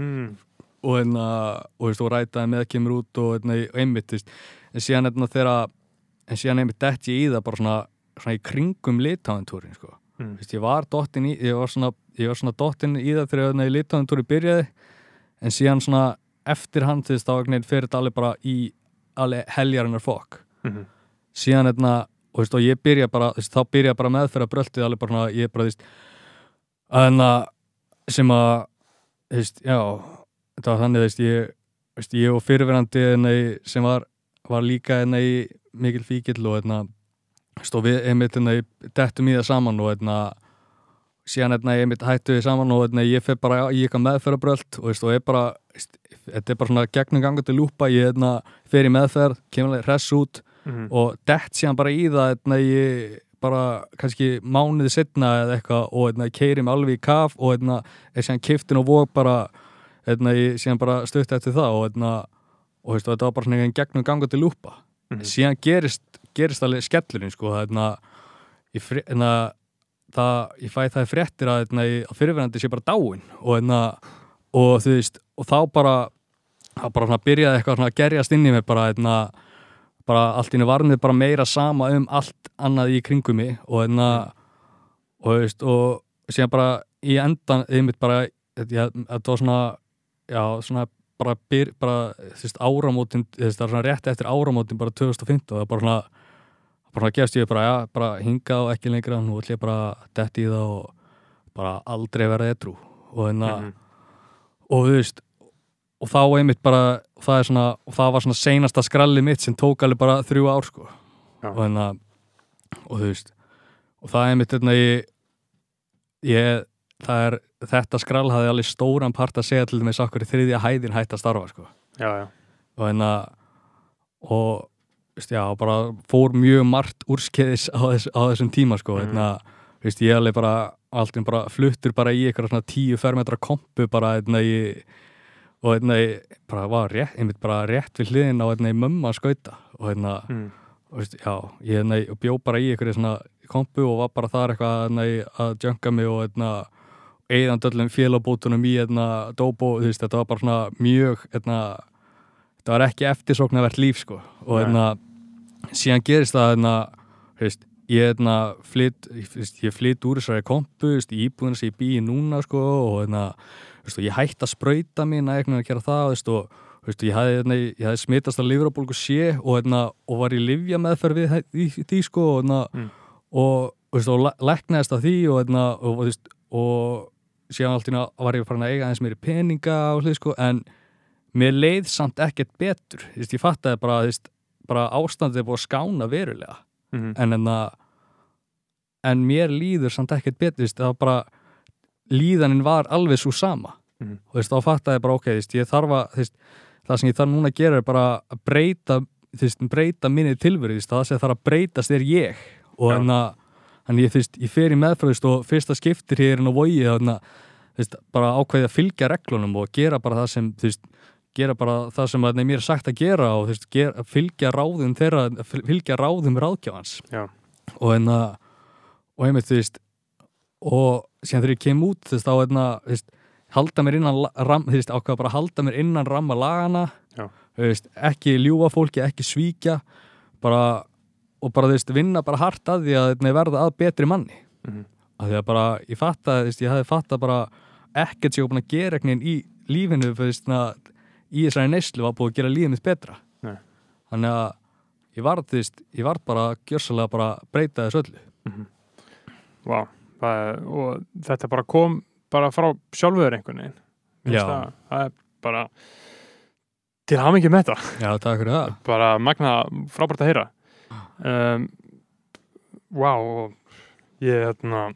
og rætaði með kemur út og einmitt, en síðan einmitt detti ég í það bara svona í kringum Litháen-túrin sko. Ég var svona dottinn í það þegar Litháen-túri byrjaði, en síðan svona eftir hann þá fyrir þetta alveg bara í alveg heljarinnar fokk. Síðan og ég byrja bara, þá byrja bara meðferða bröltið alveg bara svona, ég bara sem að já, þetta var þannig ég og fyrirverandi sem var líka mikil fíkill og við einmitt dettum í það saman og síðan einmitt hættu við saman og ég fer bara í eitthvað meðferðabrölt og ég bara, þetta er bara svona gegnum gangandi lúpa, ég fer í meðferð, kemur hress út og dett síðan bara í það ég bara kannski mánuði seinna eða eitthvað og keyri mig alveg í kaf og síðan keyptin og vog bara ég síðan bara stutt eftir það og þetta var bara svona einhvern gegnum gangandi lúpa. Síðan gerist alveg skellurinn sko, ég fæ það í fréttir að fyrirverandi sé bara dáinn og þú veist, og þá bara svona byrjaði eitthvað svona að gerjast inn í mig bara allt inni var mér bara meira sama allt annað í kringum mig og þú veist, og síðan bara í endan einmitt bara, það var svona já, svona bara þú veist, áramótin, það er svona rétt eftir áramótin bara 2015 og það bara gefst ég bara hingað og ekki lengra, nú ætlum ég bara detti í það og bara aldrei verða edrú og og þú veist, og þá einmitt bara það var svona seinasta skrallið mitt sem tók alveg bara 3 ár sko. Og og þú veist, og það einmitt þetta skrall hafði alveg stóran part að segja til þess okkur í 3. hæðin hætt að starfa sko. Og já, bara fór mjög margt úrskeiðis á þessum tíma sko. Veist, ég alveg alltaf bara fluttur bara í eitthvað svona 10 fermetra kompu bara og bara var einmitt bara rétt við hliðin á mömmu að skauta og veist, já, ég bjó bara í eitthvað svona kompu og var bara þar eitthvað að jönka mig og eðan öllum félabótunum í dópo, þú veist, þetta var bara svona mjög þetta var ekki eftirsóknarvert líf sko. Og síðan gerist það veist, ég flytt úr þessari kompu, í íbúðina sem ég bý í núna sko, og veist, ég hætti að sprauta mín að gera það, veist, og veist, ég hafði smitast að lifrarbólgu C og var í lyfjameðferð við því sko, og veist, og læknaðist af því og síðan alltaf var ég farin að eiga eins meiri peninga og hlið sko, en mér leið samt ekkert betur, veist, ég fattaði bara ástandið búið að skána verulega en mér líður samt ekkert betur, veist, það var bara líðanin var alveg svo sama og veist, þá fattaði bara ok, veist, ég þarf að það sem ég þarf núna að gera er bara að breyta minni tilveru, það sem þarf að breytast er ég og þannig ég fer í meðferð og fyrsta skiptir hér inn á Vogi bara ákveði að fylgja reglunum og gera bara það sem gera bara það sem mér er sagt að gera og fylgja ráðum ráðgjafans og einmitt og síðan þegar ég kem út þá halda mér innan ramma lagana ekki ljúga fólki, ekki svíkja bara og bara, þú veist, vinna bara hart að því að verða að betri manni af því að bara, ég fattaði, þú veist, ég hafði fattað bara ekkert sem ég var búin að gera eitthvað í lífinu, þú veist, í þessari neyslu var búin að gera lífið mitt betra þannig að ég var bara gjörsalega bara breyta þessu öllu Vá, og þetta bara kom bara frá sjálfur einhvern veginn það er bara til hamingju með þetta Já, takk fyrir það bara magna, frábært að heyra Vá, og ég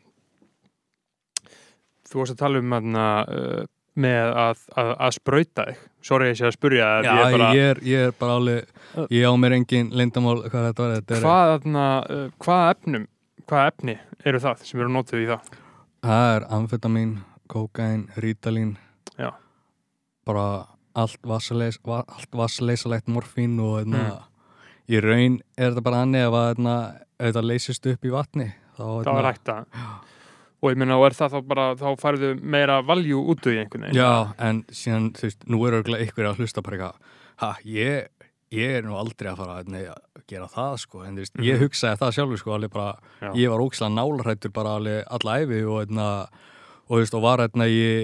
þú varst að tala með að sprauta þig sorry ég sé að spyrja ég er bara alveg ég á mér engin leyndamál hvað þetta var hvað efni eru það sem eru notuð í það? Það er amfetamín, kókain, rítalín bara allt vatnsleysalegt morfín og í raun er þetta bara annað ef þetta leysist upp í vatni þá er hægt að og ég meina, og er það þá bara þá færðu meira valjú út í einhvern veginn Já, en síðan, þú veist, nú er örugglega ykkur að hlusta bara eitthvað ég er nú aldrei að fara að gera það, sko, en þú veist, ég hugsaði það sjálfur, sko, alveg bara ég var ógeðslega nálarhættur bara alveg alla ævi og þú veist, og var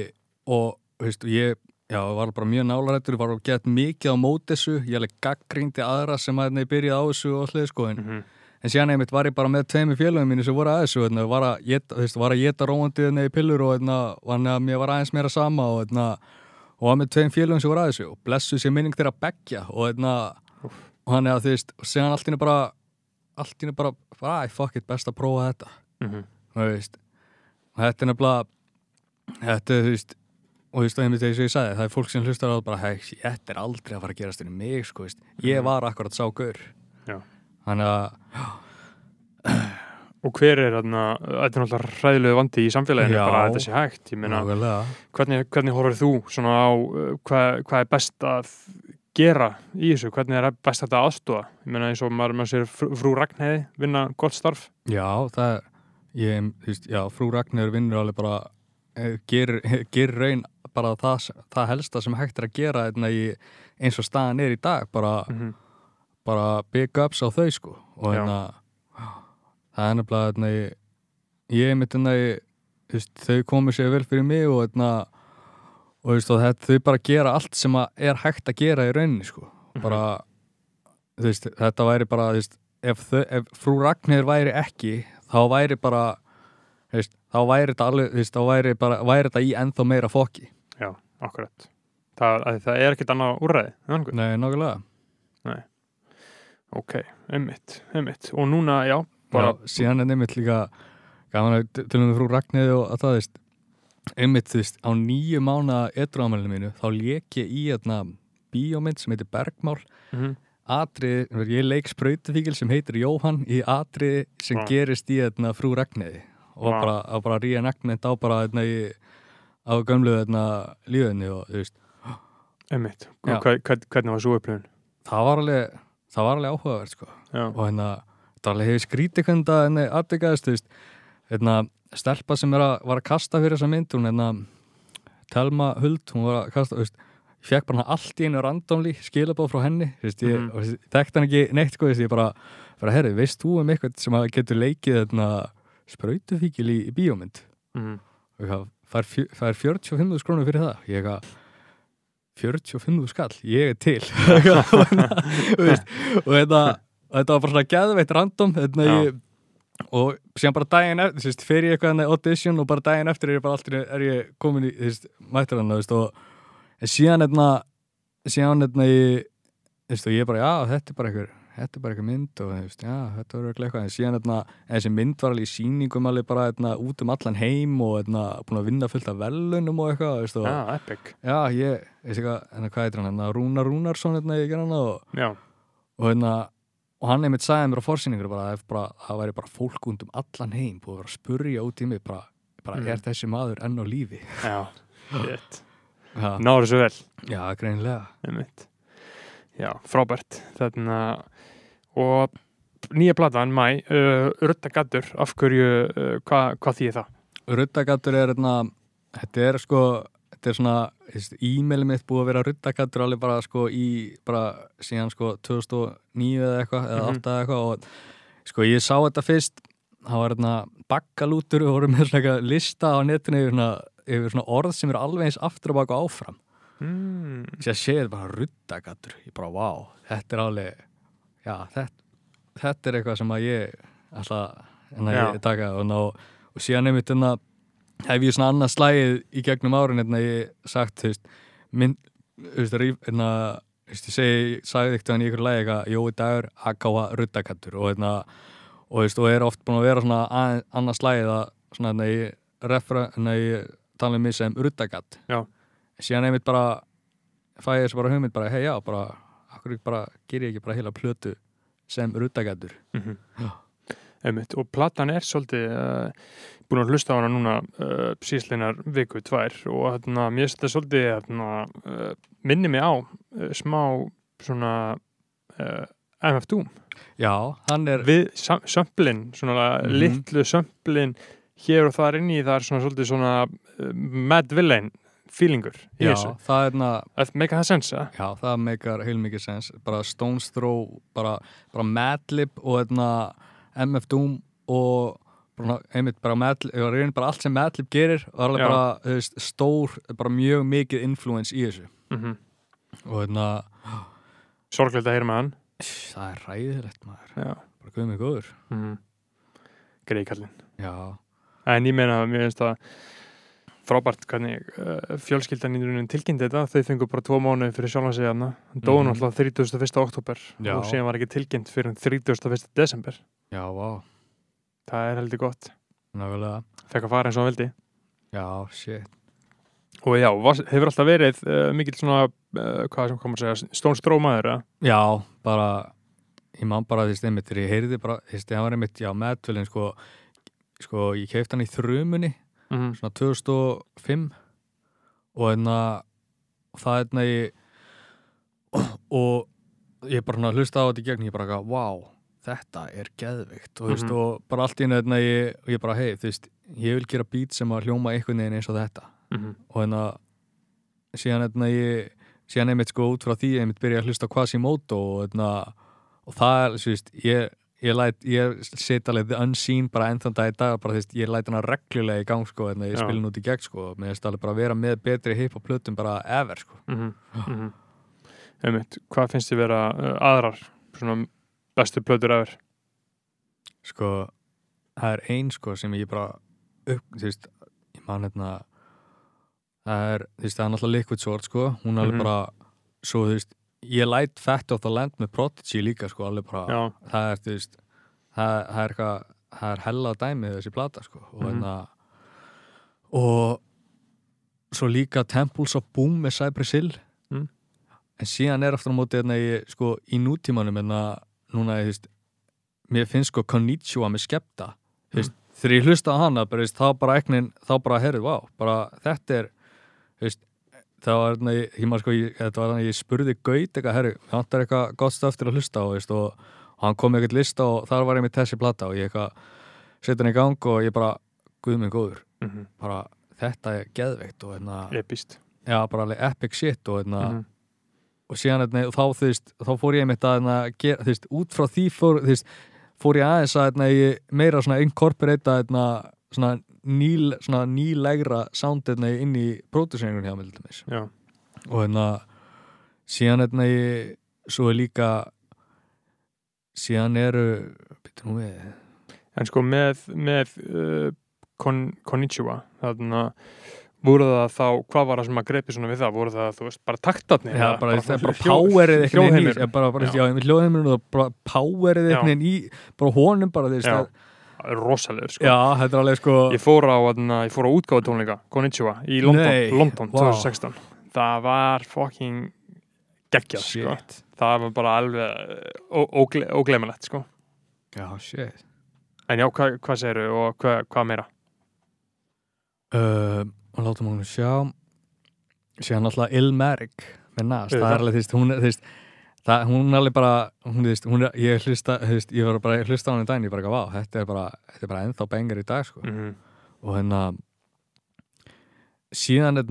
var bara mjög nálarhættur, var að geta mikið á móti þessu, ég alveg gagnrýndi aðra sem byrjaði á þessu og allir, sko, en síðan einmitt var ég bara með 2 félögum mínu sem voru að þessu, var að éta róandi í pillur og mér var aðeins meira sama og var með 2 félögum sem voru að þessu og blessu sér minning þeirra beggja og hann þú veist, og síðan allt í einu bara fuck it, best að prófa þetta þú veist, og þetta er nefnilega þú veist, og þú veist, einmitt eins og ég sagði, það er fólk sem hlustar á bara, þetta er aldrei að fara að gerast inn í mig, sko, veist, ég var akkurat sá gaur þannig að og hver er þetta er náttúrulega hræðilegu vandi í samfélaginu bara að þetta sé hægt, ég meina hvernig horfir þú svona á hvað er best að gera í þessu, hvernig er best að aðstoða ég meina eins og maður sér frú Ragnheiði vinna gott starf Já, þú veist, frú Ragnheiður vinnur alveg bara gerir raun bara það helsta sem hægt er að gera eins og staðan er í dag bara big ups á þau, sko og það er nefnilega ég mitt þau komið sér vel fyrir mig og og þau bara gera allt sem er hægt að gera í rauninni, sko bara, þú veist, þetta væri bara, þú veist, ef frú Ragnheiður væri ekki, þá væri bara þú veist, þá væri þetta alveg, þú veist, þá væri þetta í ennþá meira fokki Já, akkurat það er ekkert annað úrræði Nei, nákvæmlega Nei Ok, einmitt og núna, síðan er einmitt líka gaman að tölum við frú Ragnheiði og að það, veist einmitt, þú veist, á 9 mánaða edruafmælinu mínu, þá lék ég í bíómynd sem heitir Bergmál atriði, ég leik sprautufíkil sem heitir Jóhann í atriði sem gerist í frú Ragnheiði og bara reenactment á bara á gömlu lífinni og þú veist Einmitt, hvernig var svo upplifun? Það var alveg áhugavert, sko og það var alveg hefði skrítið hvernig það atvikaðist, þú veist stelpa sem var að kasta fyrir þessa mynd hún Telma Huld, hún var að kasta, þú veist ég fekk bara allt í einu randomli skilabóð frá henni, þú veist, ég þekkti hann ekki neitt, sko, ég bara herri, veist þú eitthvað sem getur leikið sprautufíkil í bíómynd og það er 45.000 krónur fyrir það, ég 45.000 skall, ég er til og þetta var bara svona geðveitt random og síðan bara daginn eftir fer ég eitthvað audition og bara daginn eftir er ég komin í mættur hann og síðan ég bara þetta er bara eitthvað mynd og þetta var eitthvað en síðan þessi mynd var alveg í sýningum alveg bara út allan heim og búin að vinna fullt af velunum og eitthvað epic ég veist eitthvað, hvað heitir hann Rúnar Rúnarsson ég ger hann og hann einmitt sagði mér á forsýningur að það væri bara fólk út allan heim búið að vera að spurja út í mig bara er þessi maður enn á lífi shit náður þessu vel greinilega einmitt frábært og nýja platan Mæ, Ruddagaddur af hverju, hvað þýðir það? Ruddagaddur þetta er svona e-mailið mitt búið að vera Ruddagaddur alveg bara síðan 2009 eða eitthvað eða 8 eða eitthvað og Sko, ég sá þetta fyrst, það var baggalútur og voru með svona lista á netinu yfir svona orð sem eru alveg eins aftur og baka áfram. Sér séð bara ruddagattur. Ég bara, vá, þetta er alveg, já, þetta er eitthvað sem að ég alltaf ég taka og síðan einmitt hef ég svona annað slægið í gegnum árin ég sagt, ég sagði eitthvað í ykkur lagi eitthvað Jói Dagur AKA ruddagattur og er oft búin að vera svona annað slægið að svona ég tala um mig sem ruddagatt. Já. Síðan einmitt bara fæ ég þessu bara hugmynd bara, hei já, bara akkur bara ger ég ekki bara heila plötu sem ruddagattur. Einmitt, og platan er svolítið búin að hlusta á hana núna síðslinar viku, 2 og mér finnst þetta svolítið minni mig á smá svona MF Doom. Já, hann er við sömplin, svona litlu sömplin hér og þar inni, það er svona svolítið svona Mad Villain feelingur í þessu. Já, það það meikar það sens, Já, það meikar heilmikið sens, bara Stones Throw, bara Madlib og MF Doom og einmitt bara Madlib, ég reynir bara allt sem Madlib gerir og alveg bara stór, bara mjög mikið influence í þessu. Og sorglegt að heyra með hann. Það er ræðilegt maður. Já. Bara guð mig góður. Greikallinn. Já. En ég meina að mér finnst það frábært hvernig fjölskyldan í rauninni tilkynnti þetta. Þau fengu bara 2 mánuði fyrir sjálfan sig þarna. Dóu náttúrulega 31. október og síðan var ekki tilkynnt fyrir 31. desember. Já, vá. Það er heldur gott. Nákvæmlega. Fekk að fara eins og hann vildi. Já, shit. Og já, hefur alltaf verið mikill svona, hvað sem komur að segja, Stones Throw maður, Já, bara, ég man bara einmitt, þegar ég heyrði bara, það var einmitt, já, Madvillain, sko, ég keypti hann í þrumunni, svona 2005 og það og ég bara hlusta á þetta í gegn, ég bara, vá, þetta er geðveikt og bara allt í einu ég bara, hei, ég vil gera beat sem að hljóma einhvern veginn eins og þetta. Og síðan síðan einmitt út frá því einmitt byrja að hlusta á Quasimodo og það er, ég set alveg The Unseen bara ennþann dag í dag, bara ég læt hana reglulega í gang ég spila hún út í gegn mér finnst alveg bara að vera með betri hip-hop plötum bara ever Einmitt, hvað finnst þið vera aðrar svona bestu plötur ever? Það er ein sem ég bara ég man það er náttúrulega Liquid Sword hún er alveg bara svo ég læt Fat of the Land með Prodigy líka alveg bara það er eitthvað það er hella dæmið þessi plata og svo líka Temples of Boom með Cypress Hill en síðan er aftur á móti í nútímanum núna mér finnst Konnichiwa með Skepta þegar ég hlusta á hana þá bara heyrðu, vá, bara þetta er það var þetta var ég spurði Gaut herru, hann er eitthvað gott stöf til að hlusta á og hann kom með eitthvað lista og þar var ég með þessi plata og ég setja hann í gang og ég bara, guð minn góður bara, þetta er geðveikt og epist já, bara alveg epic shit og síðan þá fór ég mitt að gera, út frá því fór ég aðeins að meira svona incorporata svona nýlegra sound inn í pródúseringun hjá mig til dæmis. Já. Og síðan svo er líka síðan eru býtum nú við en með Konnichiwa voru það þá, hvað var það sem að greipi svona við það, voru það, bara taktarnir já, bara powerið hljóðheimur hljóðheimur og bara powerið bara honum bara rosalegur Já, þetta er alveg Ég fór á útgáfutónleika Konnichiwa í London 2016 Það var fucking geggjað Það var bara alveg ógleymilegt Já, shit En já, hvað segirðu og hvað meira? Látum hún sjá síðan alltaf Ilmerik með Nas, það er alveg hún er alveg bara ég var bara að hlusta á hann í daginn ég bara, vá, þetta er bara ennþá bengar í dag og síðan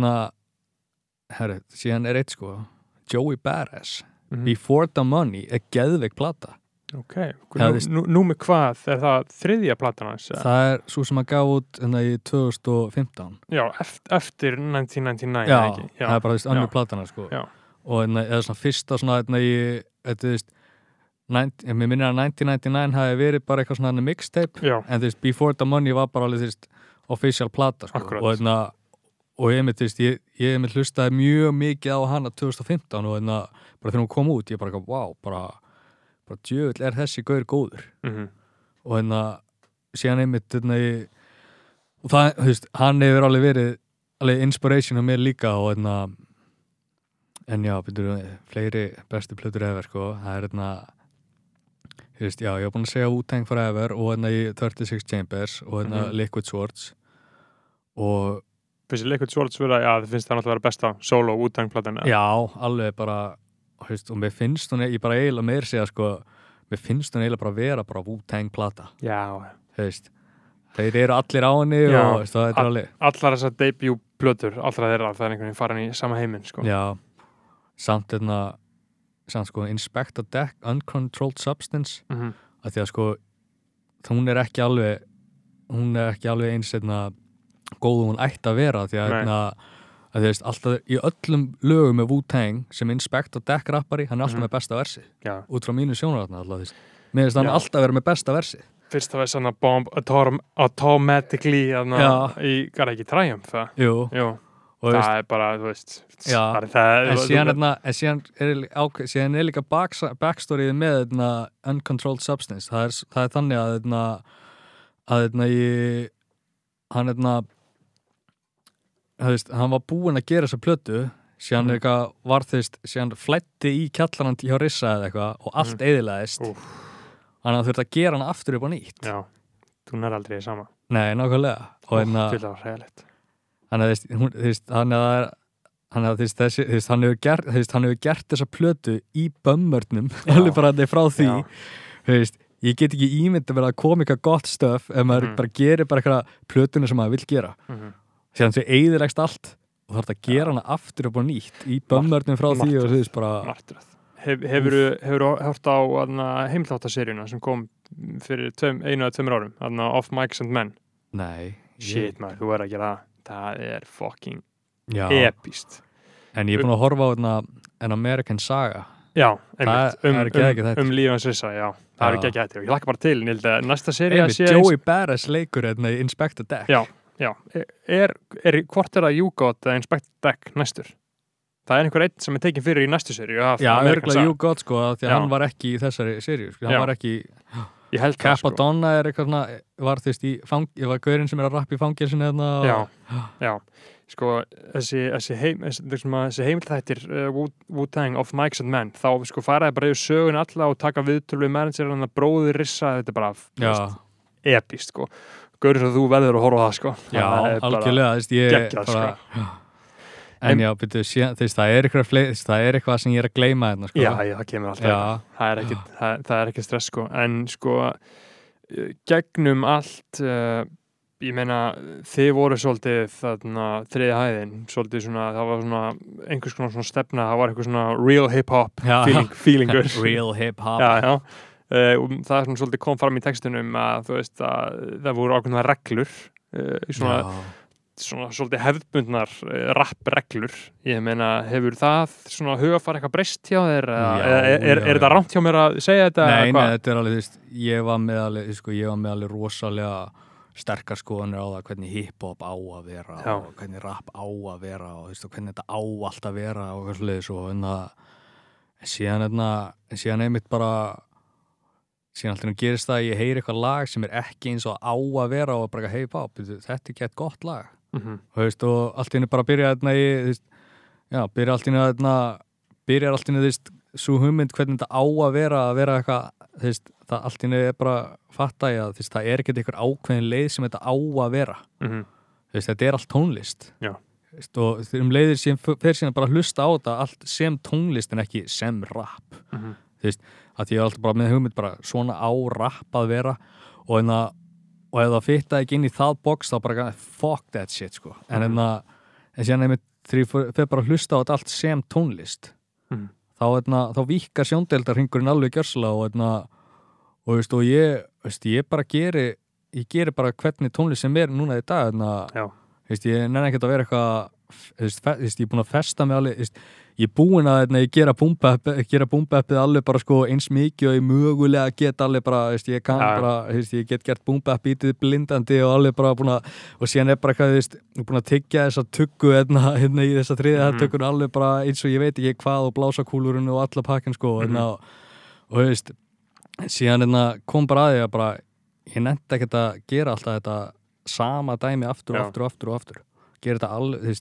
síðan er eitt Joey Badass Before the Money er geðveik plata Ok, nú með hvað er það þriðja platan hans? Það svo sem að gaf út í 2015. Já, eftir 1999 Já, ekki? það er bara önnur platan hans sko. Já. Og eða svona fyrsta svona mér minnir að 1999 hafi verið bara eitthvað svona mixtape, en Before the Money var bara alveg official plata sko. Akkurat. Og ég mitt hlustaði mjög mikið á hana 2015 og bara þegar hún kom út, ég bara wow, bara djöfull er þessi gaur góður. Og síðan einmitt og það, hann hefur alveg verið inspiration á mér líka og en já, fleiri bestu plötur ever sko, það er já, ég var búin að segja Wu-Tang Forever og í 36 Chambers og Liquid Swords og finnst Liquid Swords vera, já, það finnst það náttúrulega vera besta solo Wu-Tang platan? Já, alveg bara og mér finnst hún, ég bara eiginlega meir segja sko, mér finnst hún eiginlega bara vera bara Wu-Tang plata. Já. Þeir eru allir á henni og það er alveg. Allar þessar debut plötur, allra þeirra, það er einhvern veginn farin í sama heiminn sko. Já, samt sko Inspector Deck, Uncontrolled Substance, að því að sko hún er ekki alveg eins góð hún ætti að vera, því að alltaf í öllum lögum með Wu-Tang sem Inspector Deck rappari, hann er alltaf með besta versi. Já. Út frá mínu sjónarhorni alltaf, mér finnst hann alltaf vera með besta versi. Fyrst það var svona Bomb Automatically í, gar ekki Triumph það? Jú. Og það er bara, þú veist, síðan er líka backstoryið með Uncontrolled Substance. Það er þannig að hann var búinn að gera þessa plötu, síðan síðan flætti í kjallarann hjá Rissa eða eitthvað og allt eyðilegðist. Þannig að þurfti að gera hann aftur upp á nýtt. Já, þú nær aldrei sama. Nei, nákvæmlega. Og það var hræðilegt. Hann hefur gert þessa plötu í bömmörnum alveg bara frá því. Ég get ekki ímynd að vera að koma eitthvað gott stöf ef maður bara gerir bara eitthvað plötuna sem maður vill gera. Síðan sem eyðilegst allt og þarf að gera hana aftur upp á nýtt í bömmörnum frá því og þú veist bara martröð. Hefurðu hört á heimþáttaseríuna sem kom fyrir 1 eða 2 árum, Off Mics and Men? Nei. Shit maður, þú að gera það er fucking epíst. En ég er búin að horfa á An American Saga. Já, einmitt, líf hans Rissa, já. Það er ekki hættir. Ég hlakka bara til, næsta sería sé Joey Badass leikur í Inspector Deck. Já, hvort það YouGot eða Inspector Deck næstur? Það er einhver einn sem er tekinn fyrir í næstu seríu. Já, örgulega YouGot sko, því að hann var ekki í þessari seríu, sko. Hann var ekki Capadonna er eitthvað svona, ég var gaurinn sem er að rappa í fangelsinu Já, sko, þessi heimilþættir Wu-Tang, Off Mics and Men, þá sko faraði bara yfir sögun alla og taka viðtöl við manager, bróðir Rissa, þetta er bara epíst, sko. Gaurinn sem þú verður að horfa á það, sko. Já, algjörlega, geggjað, sko. En já, það er eitthvað sem ég er að gleyma hérna, sko. Já, það kemur alltaf. Það er ekki stress, sko. En sko, gegnum allt, ég meina, þið voru svolítið þriðja hæðin, svolítið svona, það var svona einhvers konar svona stefna, það var eitthvað svona real hip-hop feelingur. Real hip-hop. Já. Það er svona svolítið kom fram í textunum að þú veist að það voru ákveðna reglur, svona svolítið hefðbundnar rap-reglur. Ég meina, hefur það svona hugafar eitthvað breyst hjá þér? Er þetta rangt hjá mér að segja þetta? Nei, þetta er alveg, ég var með alveg rosalega sterkar skoðanir á það hvernig hip-hop á að vera og hvernig rap á að vera og hvernig þetta á allt að vera og eitthvað sliðis og síðan einmitt bara síðan alltaf gerist það að ég heyri eitthvað lag sem er ekki eins og á að vera og bara hip-hop, þetta er ekki eitt gott lag. Og allt í henni bara byrjar allt í henni svo hugmynd hvernig þetta á að vera eitthvað, það allt í henni er bara fatta ég að það er ekkert einhver ákveðin leið sem þetta á að vera. Þetta er allt tónlist. Og leiðir sem fer síðan bara að hlusta á þetta allt sem tónlist en ekki sem rap. Að ég er alltaf bara með hugmynd bara svona á rap að vera og ef það fitta ekki inn í það box þá bara fuck that shit sko. En síðan einmitt þegar ég fer bara að hlusta á þetta allt sem tónlist þá víkkar sjóndeildarhringurinn alveg gjörsamlega og ég bara geri bara hvernig tónlist sem núna í dag, ég nenni ekkert að vera eitthvað, ég er búin að festa mig alveg, ég er búin að gera boom-bapið alveg bara sko eins mikið og ég mögulega get alveg bara, ég kann bara, ég get gert boom-bap-bítið blindandi og alveg bara búin að, og síðan bara eitthvað, búin að tyggja þessa tuggu í þessa þriðja tuggun alveg bara eins og ég veit ekki hvað og blásakúlurinn og alla pakkin sko, og síðan kom bara að því að bara, ég nefndi ekkert að gera alltaf þetta sama dæmi aftur og aftur. Gera þetta alveg,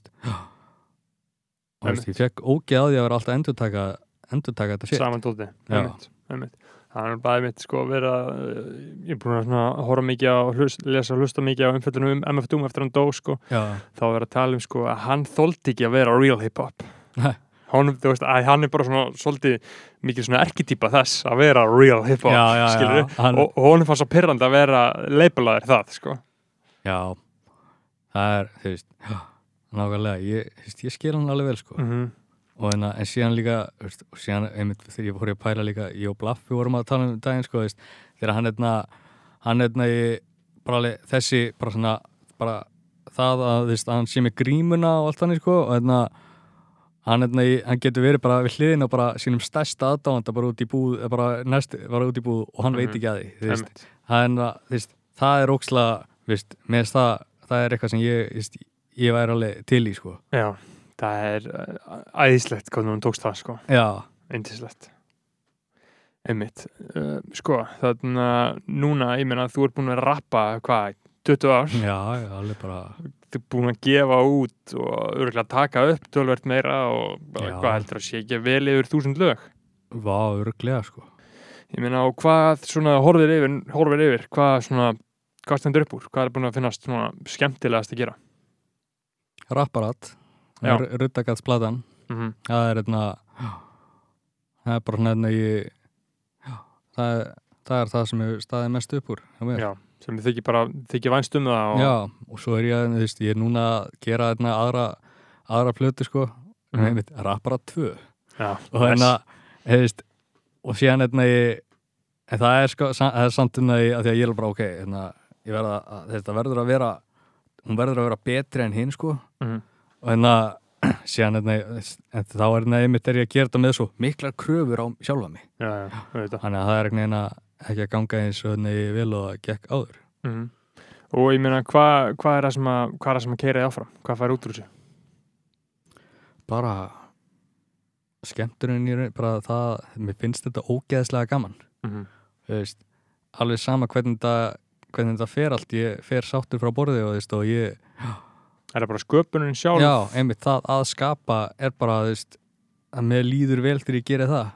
ég fekk ógeð á því að vera alltaf endurtaka þetta shit. Saman dólti, einmitt. Það bara einmitt sko vera, ég er búin að horfa mikið á, hlusta mikið á umfjöllunum MF Doom eftir hann dó sko. Þá vera að tala sko að hann þoldi ekki að vera real hip-hop. Hann bara svona svolítið mikið svona erkitýpa þess að vera real hip-hop, skilur og honum fannst svo pirrandi að vera labelaður það, sko. Já, það nákvæmlega, ég skil hann alveg vel, sko. Og en síðan líka, síðan einmitt þegar ég fór að pæla líka, ég og Blaffi vorum að tala daginn, sko, þegar hann bara alveg þessi, bara svona, bara það að, hann sé með grímuna og allt þannig, sko, og hann getur verið bara við hliðina og bara sínum stærsta aðdáanda bara út í búð og hann veit ekki að því það er ókslega með það er eitthvað sem ég væri alveg til í sko. Já, það er æðislegt hvernig hún tókst það sko. Já, yndislegt einmitt, sko þannig að núna, ég meina þú ert búin að rappa hvað, 20 ár? Já, alveg bara þú er búin að gefa út og örugglega taka upp töluvert meira og hvað heldur að sé ekki vel yfir 1000 lög? Vá, örugglega sko. Ég meina og hvað svona horfir yfir hvað stendur upp úr? Hvað er búin að finnast svona skemmtilegast að gera? Rapparat, Ruddagatsplatan, það er bara svona það er það sem hefur staðið mest upp úr. Já. Sem þykir vænst það og... Já, og svo er ég er núna að gera aðra plötu sko, Rapparat 2 og og síðan en það er sko, það er samt að því að ég er bara ok, þetta verður að vera hún verður að vera betri en hinn sko og síðan þá er einmitt ég að gera þetta með svo miklar kröfur á sjálfa mig. Þannig að það er ekki að ganga eins og vel og það gekk áður. Og ég meina, hvað er það sem að keyra þig áfram? Hvað fær út úr þessu? Bara skemmturinn bara það, mér finnst þetta ógeðslega gaman. Alveg sama hvernig þetta fer allt, ég fer sáttur frá borði og ég... Er það bara sköpunin sjálf? Já, einmitt það að skapa er bara, að mér líður vel þegar ég geri það.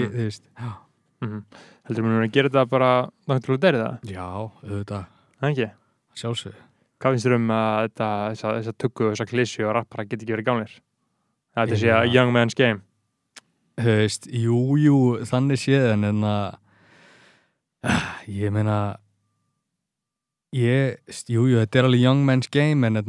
Heldur mér að gera þetta bara langt til að deyri það? Já, auðvitað. Það ekki? Sjálfsög. Hvað finnst þér að þessa tuggu, þessa klísju og rappara geti ekki verið gamlir? Þetta sé að young man's game. Jú, þannig séð en ég meina þetta er alveg young man's game en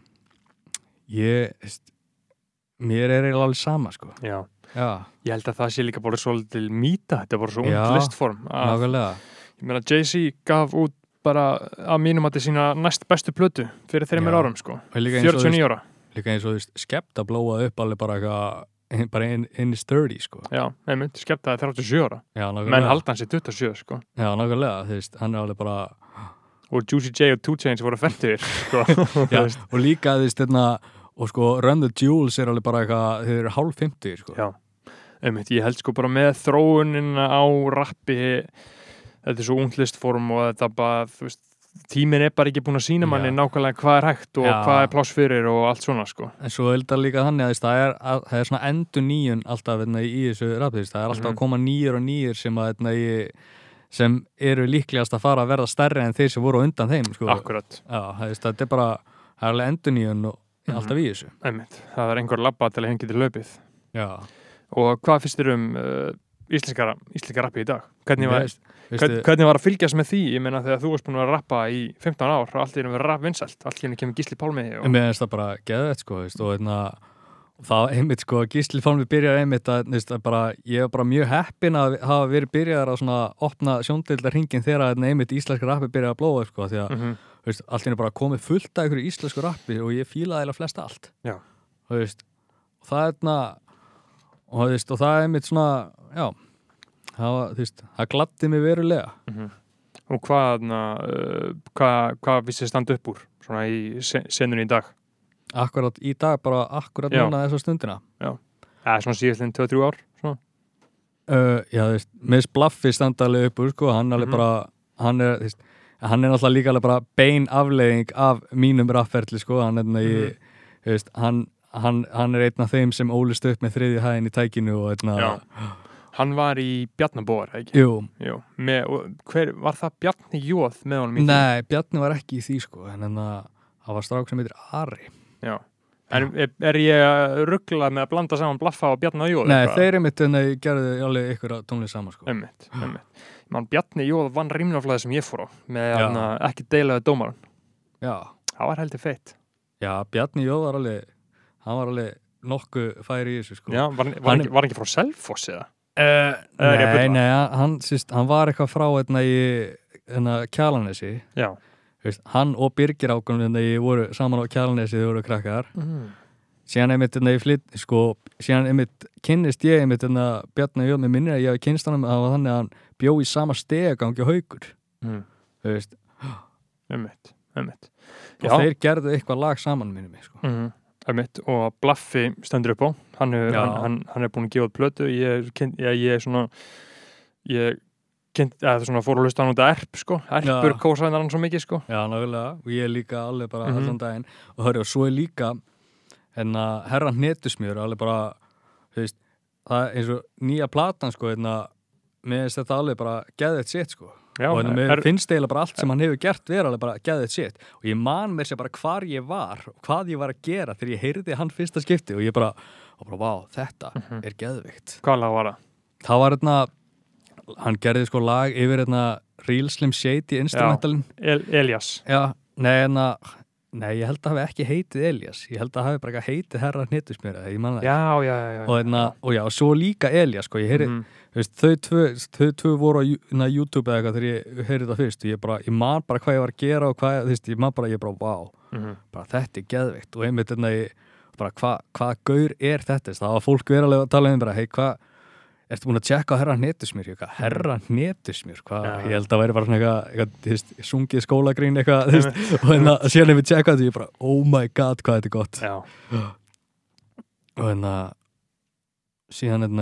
mér er alveg sama sko. Já. Ég held að það sé líka bara svolítið mýta, þetta er bara svo ungt listform. Nákvæmlega. Ég meina Jay-Z gaf út bara að mínum að þetta sína næst bestu plötu fyrir 3 árum sko. 49 ára. Líka eins og Skepta blóaði upp alveg bara in his 30 sko. Já, einmitt, Skepta er 37 ára. Já, nákvæmlega. Menn halda hans í 27 sko. Já, nákvæmlega, hann er alveg bara... Og Juicy J og 2 Chainz voru færtir sko. Já, og líka og sko Run the Jewels er alveg bara eitthvað, þeir eru hálf 50 sko. Já, einmitt, ég held sko bara með þróunin á rappi, þetta er svo ungt listform og þetta bara, tíminn er bara ekki búin að sýna manni nákvæmlega hvað er hægt og hvað er pláss fyrir og allt svona sko. En svo er þetta líka þannig að það er svona endurnýjun alltaf í þessu rappi, það er alltaf að koma nýjur og nýjur sem eru líklegast að fara að verða stærri en þeir sem voru undan þeim sko. Akkurat. Já, þetta er bara, það er alveg endurnýjun og alltaf í þessu. Einmitt, það er einhver labba til að hengi til hlaupið. Já. Og hvað finnst þér íslenska rappi í dag? Hvernig var að fylgjast með því? Ég meina þegar þú varst búin að rappa í 15 ár og allt í einu verið rapp vinsælt, allt í einu kemur Gísli Pálmi Mér finnst það bara geðveitt sko, Það einmitt sko, Gísli Pálmi byrjar einmitt að ég var bara mjög heppinn að hafa verið byrjaðar að svona opna sjóndeildarhringinn þegar einmitt íslenska rappi byrjaði að blóða sko, því að allt er bara komið fullt af ykkur íslensku rappi og ég fílaði eiginlega flest allt. Já. Og það og það einmitt svona, já, það gladdi mig verulega. Og hvað vissi standa upp úr svona í senunni í dag? Akkurat í dag, bara akkurat núna þessa stundina. Já. Svona síðastliðin 2-3 ár, svona? Já, með Blaffi standa alveg upp úr, sko, hann alveg bara, hann er náttúrulega líka alveg bara bein afleiðing af mínum rapferli, sko, hann er einn af þeim sem ólist upp með 3. hæðin í tækinu og Já. Hann var í Bjarnabóar, ekki? Jú. Var það Bjarni Jóð með honum í því? Nei, Bjarni var ekki í því, sko, en það var strák sem heitir Ari. Já, en er ég að ruggla með að blanda saman Blaffa og Bjarni Jóð? Nei, þeir gerðu alveg ykkur tónlist saman, sko. Einmitt. Bjarni Jóð vann rímnaflæði sem ég fór á með ekki deilaði dómaran. Já. Það var heldur feitt. Já, Bjarni Jóð var alveg nokkuð færi í þessu, sko. Já, var ekki frá Selfoss eða? Nei, hann var eitthvað frá í Kjalarnesi. Já. Hann og Birgir Ákon voru saman á Kjalarnesi, þau voru krakkar. Síðan einmitt kynnist ég Bjarni Jóð, með minnir að ég hafi kynnst hann að þannig að hann bjó í sama stegagangi og Haukur. Einmitt. Og þeir gerðu eitthvað lag saman minni mig, sko. Einmitt, og Blaffi stendur upp á. Hann er búin að gefa plötu. Það svona fór að hlusta hann út að Erp, sko. Erpur kósaðin hann svo mikið, sko. Já, nákvæmlega. Og ég líka alveg bara allan daginn. Og hörru, og svo er líka herra hnetusmjör, alveg bara, það er eins og nýja platan, sko, mér finnst þetta alveg bara geðveikt sitt, sko. Já, og mér finnst eiginlega bara allt sem hann hefur gert vera alveg bara geðveikt sitt. Og ég man mér sér bara hvar ég var og hvað ég var að gera þegar ég heyrði hann fyrsta skipti og ég bara, vá, þetta er geðveikt. Hvað lag var það? Það var hann gerði sko lag yfir Real Slim Shady instrumentalin. Elías. Já, nei, ég held að það hafi ekki heitið Elías. Ég held að það hafi bara heitið herra hnetusmjör, ég man það. Já. Og svo líka Elías, sko, ég heyrði, þau tvö voru á YouTube eða eitthvað þegar ég heyrði það fyrst og ég man bara hvað ég var að gera og hvað, ég bara, vá, bara þetta er geðveikt og einmitt bara hvað gaur er þetta? Það var fólk verilega að tala bara, hei, hvað ertu búin að tjekka á herra hnetusmjör? Herra hnetusmjör? Ég held að væri bara svona eitthvað sungið skólagrín eitthvað, og síðan ef við tjekka þetta, ég bara, oh my god, hvað þetta er gott. Já. Og síðan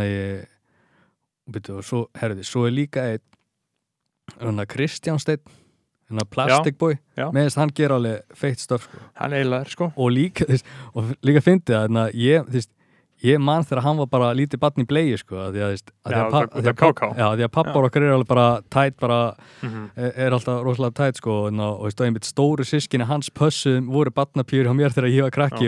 og svo er líka einn Kristján Steinn, Plastic Boy, með þess að hann gera alveg feitt stöf, sko. Hann eiginlega, sko. Og líka fyndið að ég man þegar hann var bara lítið barn í blei, sko, því að pappar okkar er alveg bara tætt, bara er alltaf rosalega tætt, sko, og einmitt stóru systkini hans pössum voru barnapjur hjá mér þegar ég var krakki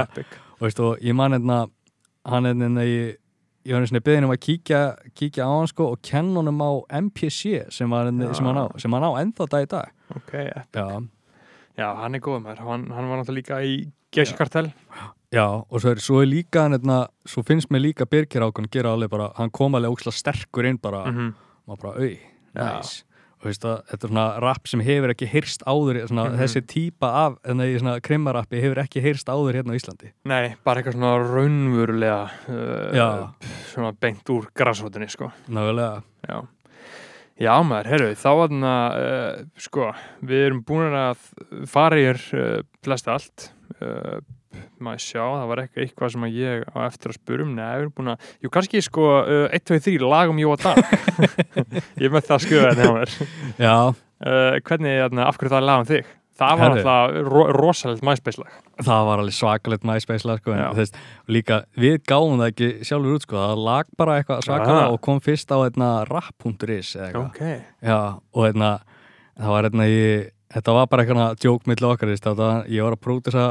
og ég man hann ég var beðinn að kíkja á hann, sko, og kenna honum á MPC sem hann á ennþá dag í dag. Ok, epic. Já, hann er góð maður. Hann var náttúrulega líka í Geysirkartell. Já, og svo er líka svo finnst mér líka Birgir Ákon gera alveg bara, hann kom alveg ógeðslega sterkur inn bara, maður bara, nice. Og þetta er svona rapp sem hefur ekki heyrst áður, þessi típa af krimmarappi hefur ekki heyrst áður hérna á Íslandi. Nei, bara eitthvað svona raunverulega svona beint úr grasrótinni, sko. Nákvæmlega. Já maður, heyrðu, þá sko, við erum búin að fara yfir flest allt. Maður sjá, það var eitthvað sem ég á eftir að spura Nei, við erum búin að, kannski sko 1, 2, 3, lag Jóa Dag. Ég með það skuða þetta hjá mér. Já. Hvernig, af hverju það lag þig? Það var alltaf rosalegt MySpace-lag. Það var alveg svakalegt MySpace-lag, sko, en líka, við gáum það ekki sjálfur út, sko, það lag bara eitthvað svakalega og kom fyrst á rap.is eða eitthvað. Okay. Já, og það var þetta var bara eitthvað djók milli okkar, ég var að pródúsa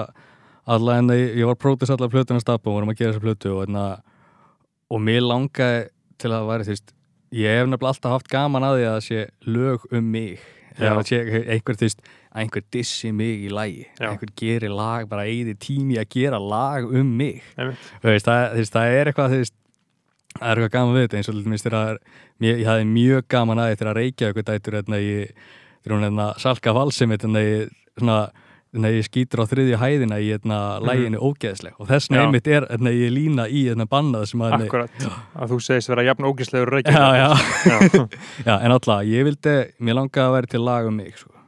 allar plötuna stappa og vorum að gera þessa plötu og mér langaði til að væri, ég hef nefnilega alltaf haft gaman að því að það sé lög um mig, einhver, þú veist, einhver dissi mig í lagi, einhver gerir lag, bara eyðir tími að gera lag mig. Þú veist, það er eitthvað, þú veist, það er eitthvað gaman við þetta, eins og minnst ég hafði mjög gaman að því þegar Reykjavík dætur þegar hún Salka Valsimitt ég skýtur á 3. hæðina í læginu ógeðsleg og þess vegna einmitt ég lína í bannað sem að Akkurat, að þú segist vera jafn ógeðslegur Reykjavík. Já, en alltaf, mér langaði að vera til lag mig sko.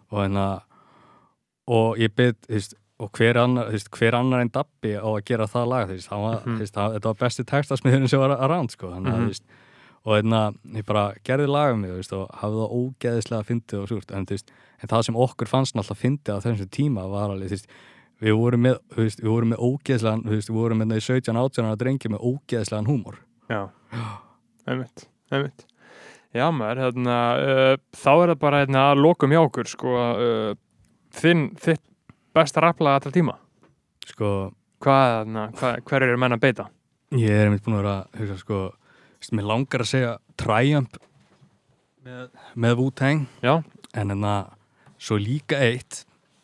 Og ég byrð, þú veist, og hver annar en Dabbi á að gera það lag, þú veist, þetta var besti textasmiðurinn sem var around sko, og ég bara gerði lag mig, þú veist, og hafði það ógeðislega fyndið og súrt, en þú veist, en það sem okkur fannst alltaf fyndið á þessum tíma var alveg, þú veist, við vorum með ógeðislegan, þú veist, við vorum með 17-18 ára drengi með ógeðislegan húmor. Já, einmitt. Já, maður, þá er það bara að lokum hjá okkur, sko, þitt besta rapplag allra tíma. Sko, hver eru menn að beita? Ég einmitt búin að vera að hugsa, sko, mér langar að segja Triumph með Wu-Tang. Já. En svo líka eitt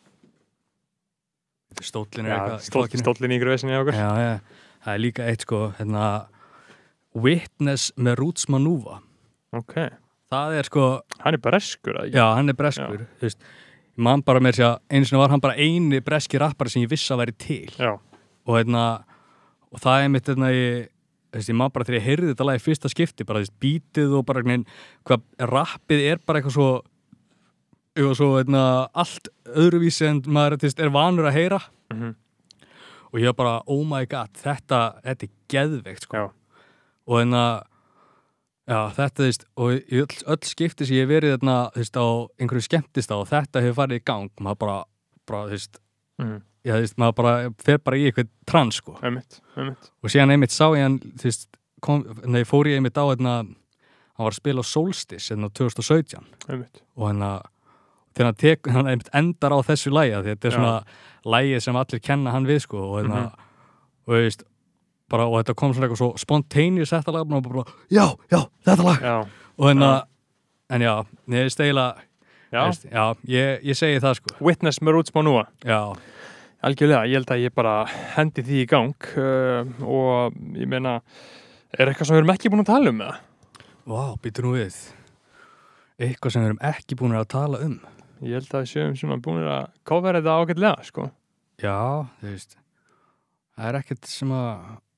stóllin eitthvað stóllin í gröðsynni okkur. Já, það er líka eitt sko Witness með Roots Manuva. Ok. Það er sko hann er breskur, eða ekki? Já, hann er breskur. Þú veist, man bara með þess að einu sinni var hann bara eini breski rappari sem ég vissi að væri til. Já. Og og það er mitt ég man bara þegar ég heyrði þetta lag í fyrsta skipti bara bítið og bara hvað rappið er bara eitthvað svo allt öðruvísi en maður er vanur að heyra og ég var bara, oh my god, þetta er geðveikt sko. Og já, þetta og í öll skipti sem ég hef verið á einhverju skemmtistað og þetta hefur farið í gang, maður bara já, maður bara fer bara í eitthvað trans sko. Einmitt. Og síðan einmitt sá ég hann fór ég einmitt á hann var að spila á Solstice 2017 einmitt. Og þegar hann einmitt endar á þessu lagi, þetta er svona lagi sem allir kenna hann við sko, og og veist bara, og þetta kom svona eitthvað svo spontaneous þetta lag, og bara, já, þetta lag og en já, ég steila ég segi það sko. Witness með Roots Manuva. Já. Algjörlega, ég held að ég bara hendi því í gang og ég meina, er eitthvað sem við erum ekki búin að tala með það? Vá, býtur nú við eitthvað sem við erum ekki búin að tala Ég held að við séum svona búin að covera þetta ágætlega, sko. Já, þú veist það er ekkert sem að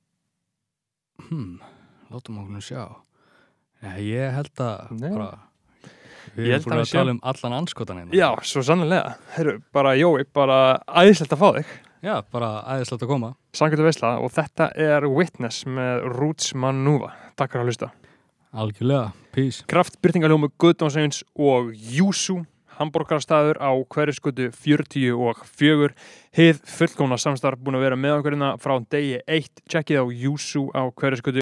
látum okkur nú sjá. Ég held að bara við erum búin að tala allan anskotan hérna. Já, svo sannlega. Heyrðu, bara Jói, bara æðislegt að fá þig. Já, bara æðislegt að koma. Sangkvæmt veisla, og þetta er Witness með Roots Manuva. Takk fyrir að hlusta. Algjörlega, peace. Kraft, Byrtingaljómi, Guðdómsveins og Júsú. Hamborgarstaður á Hverfisgötu 44. Hið fullkomna samstarf búin að vera með okkur hérna frá degi 1. Tjekkið á Júsú á Hverfisgötu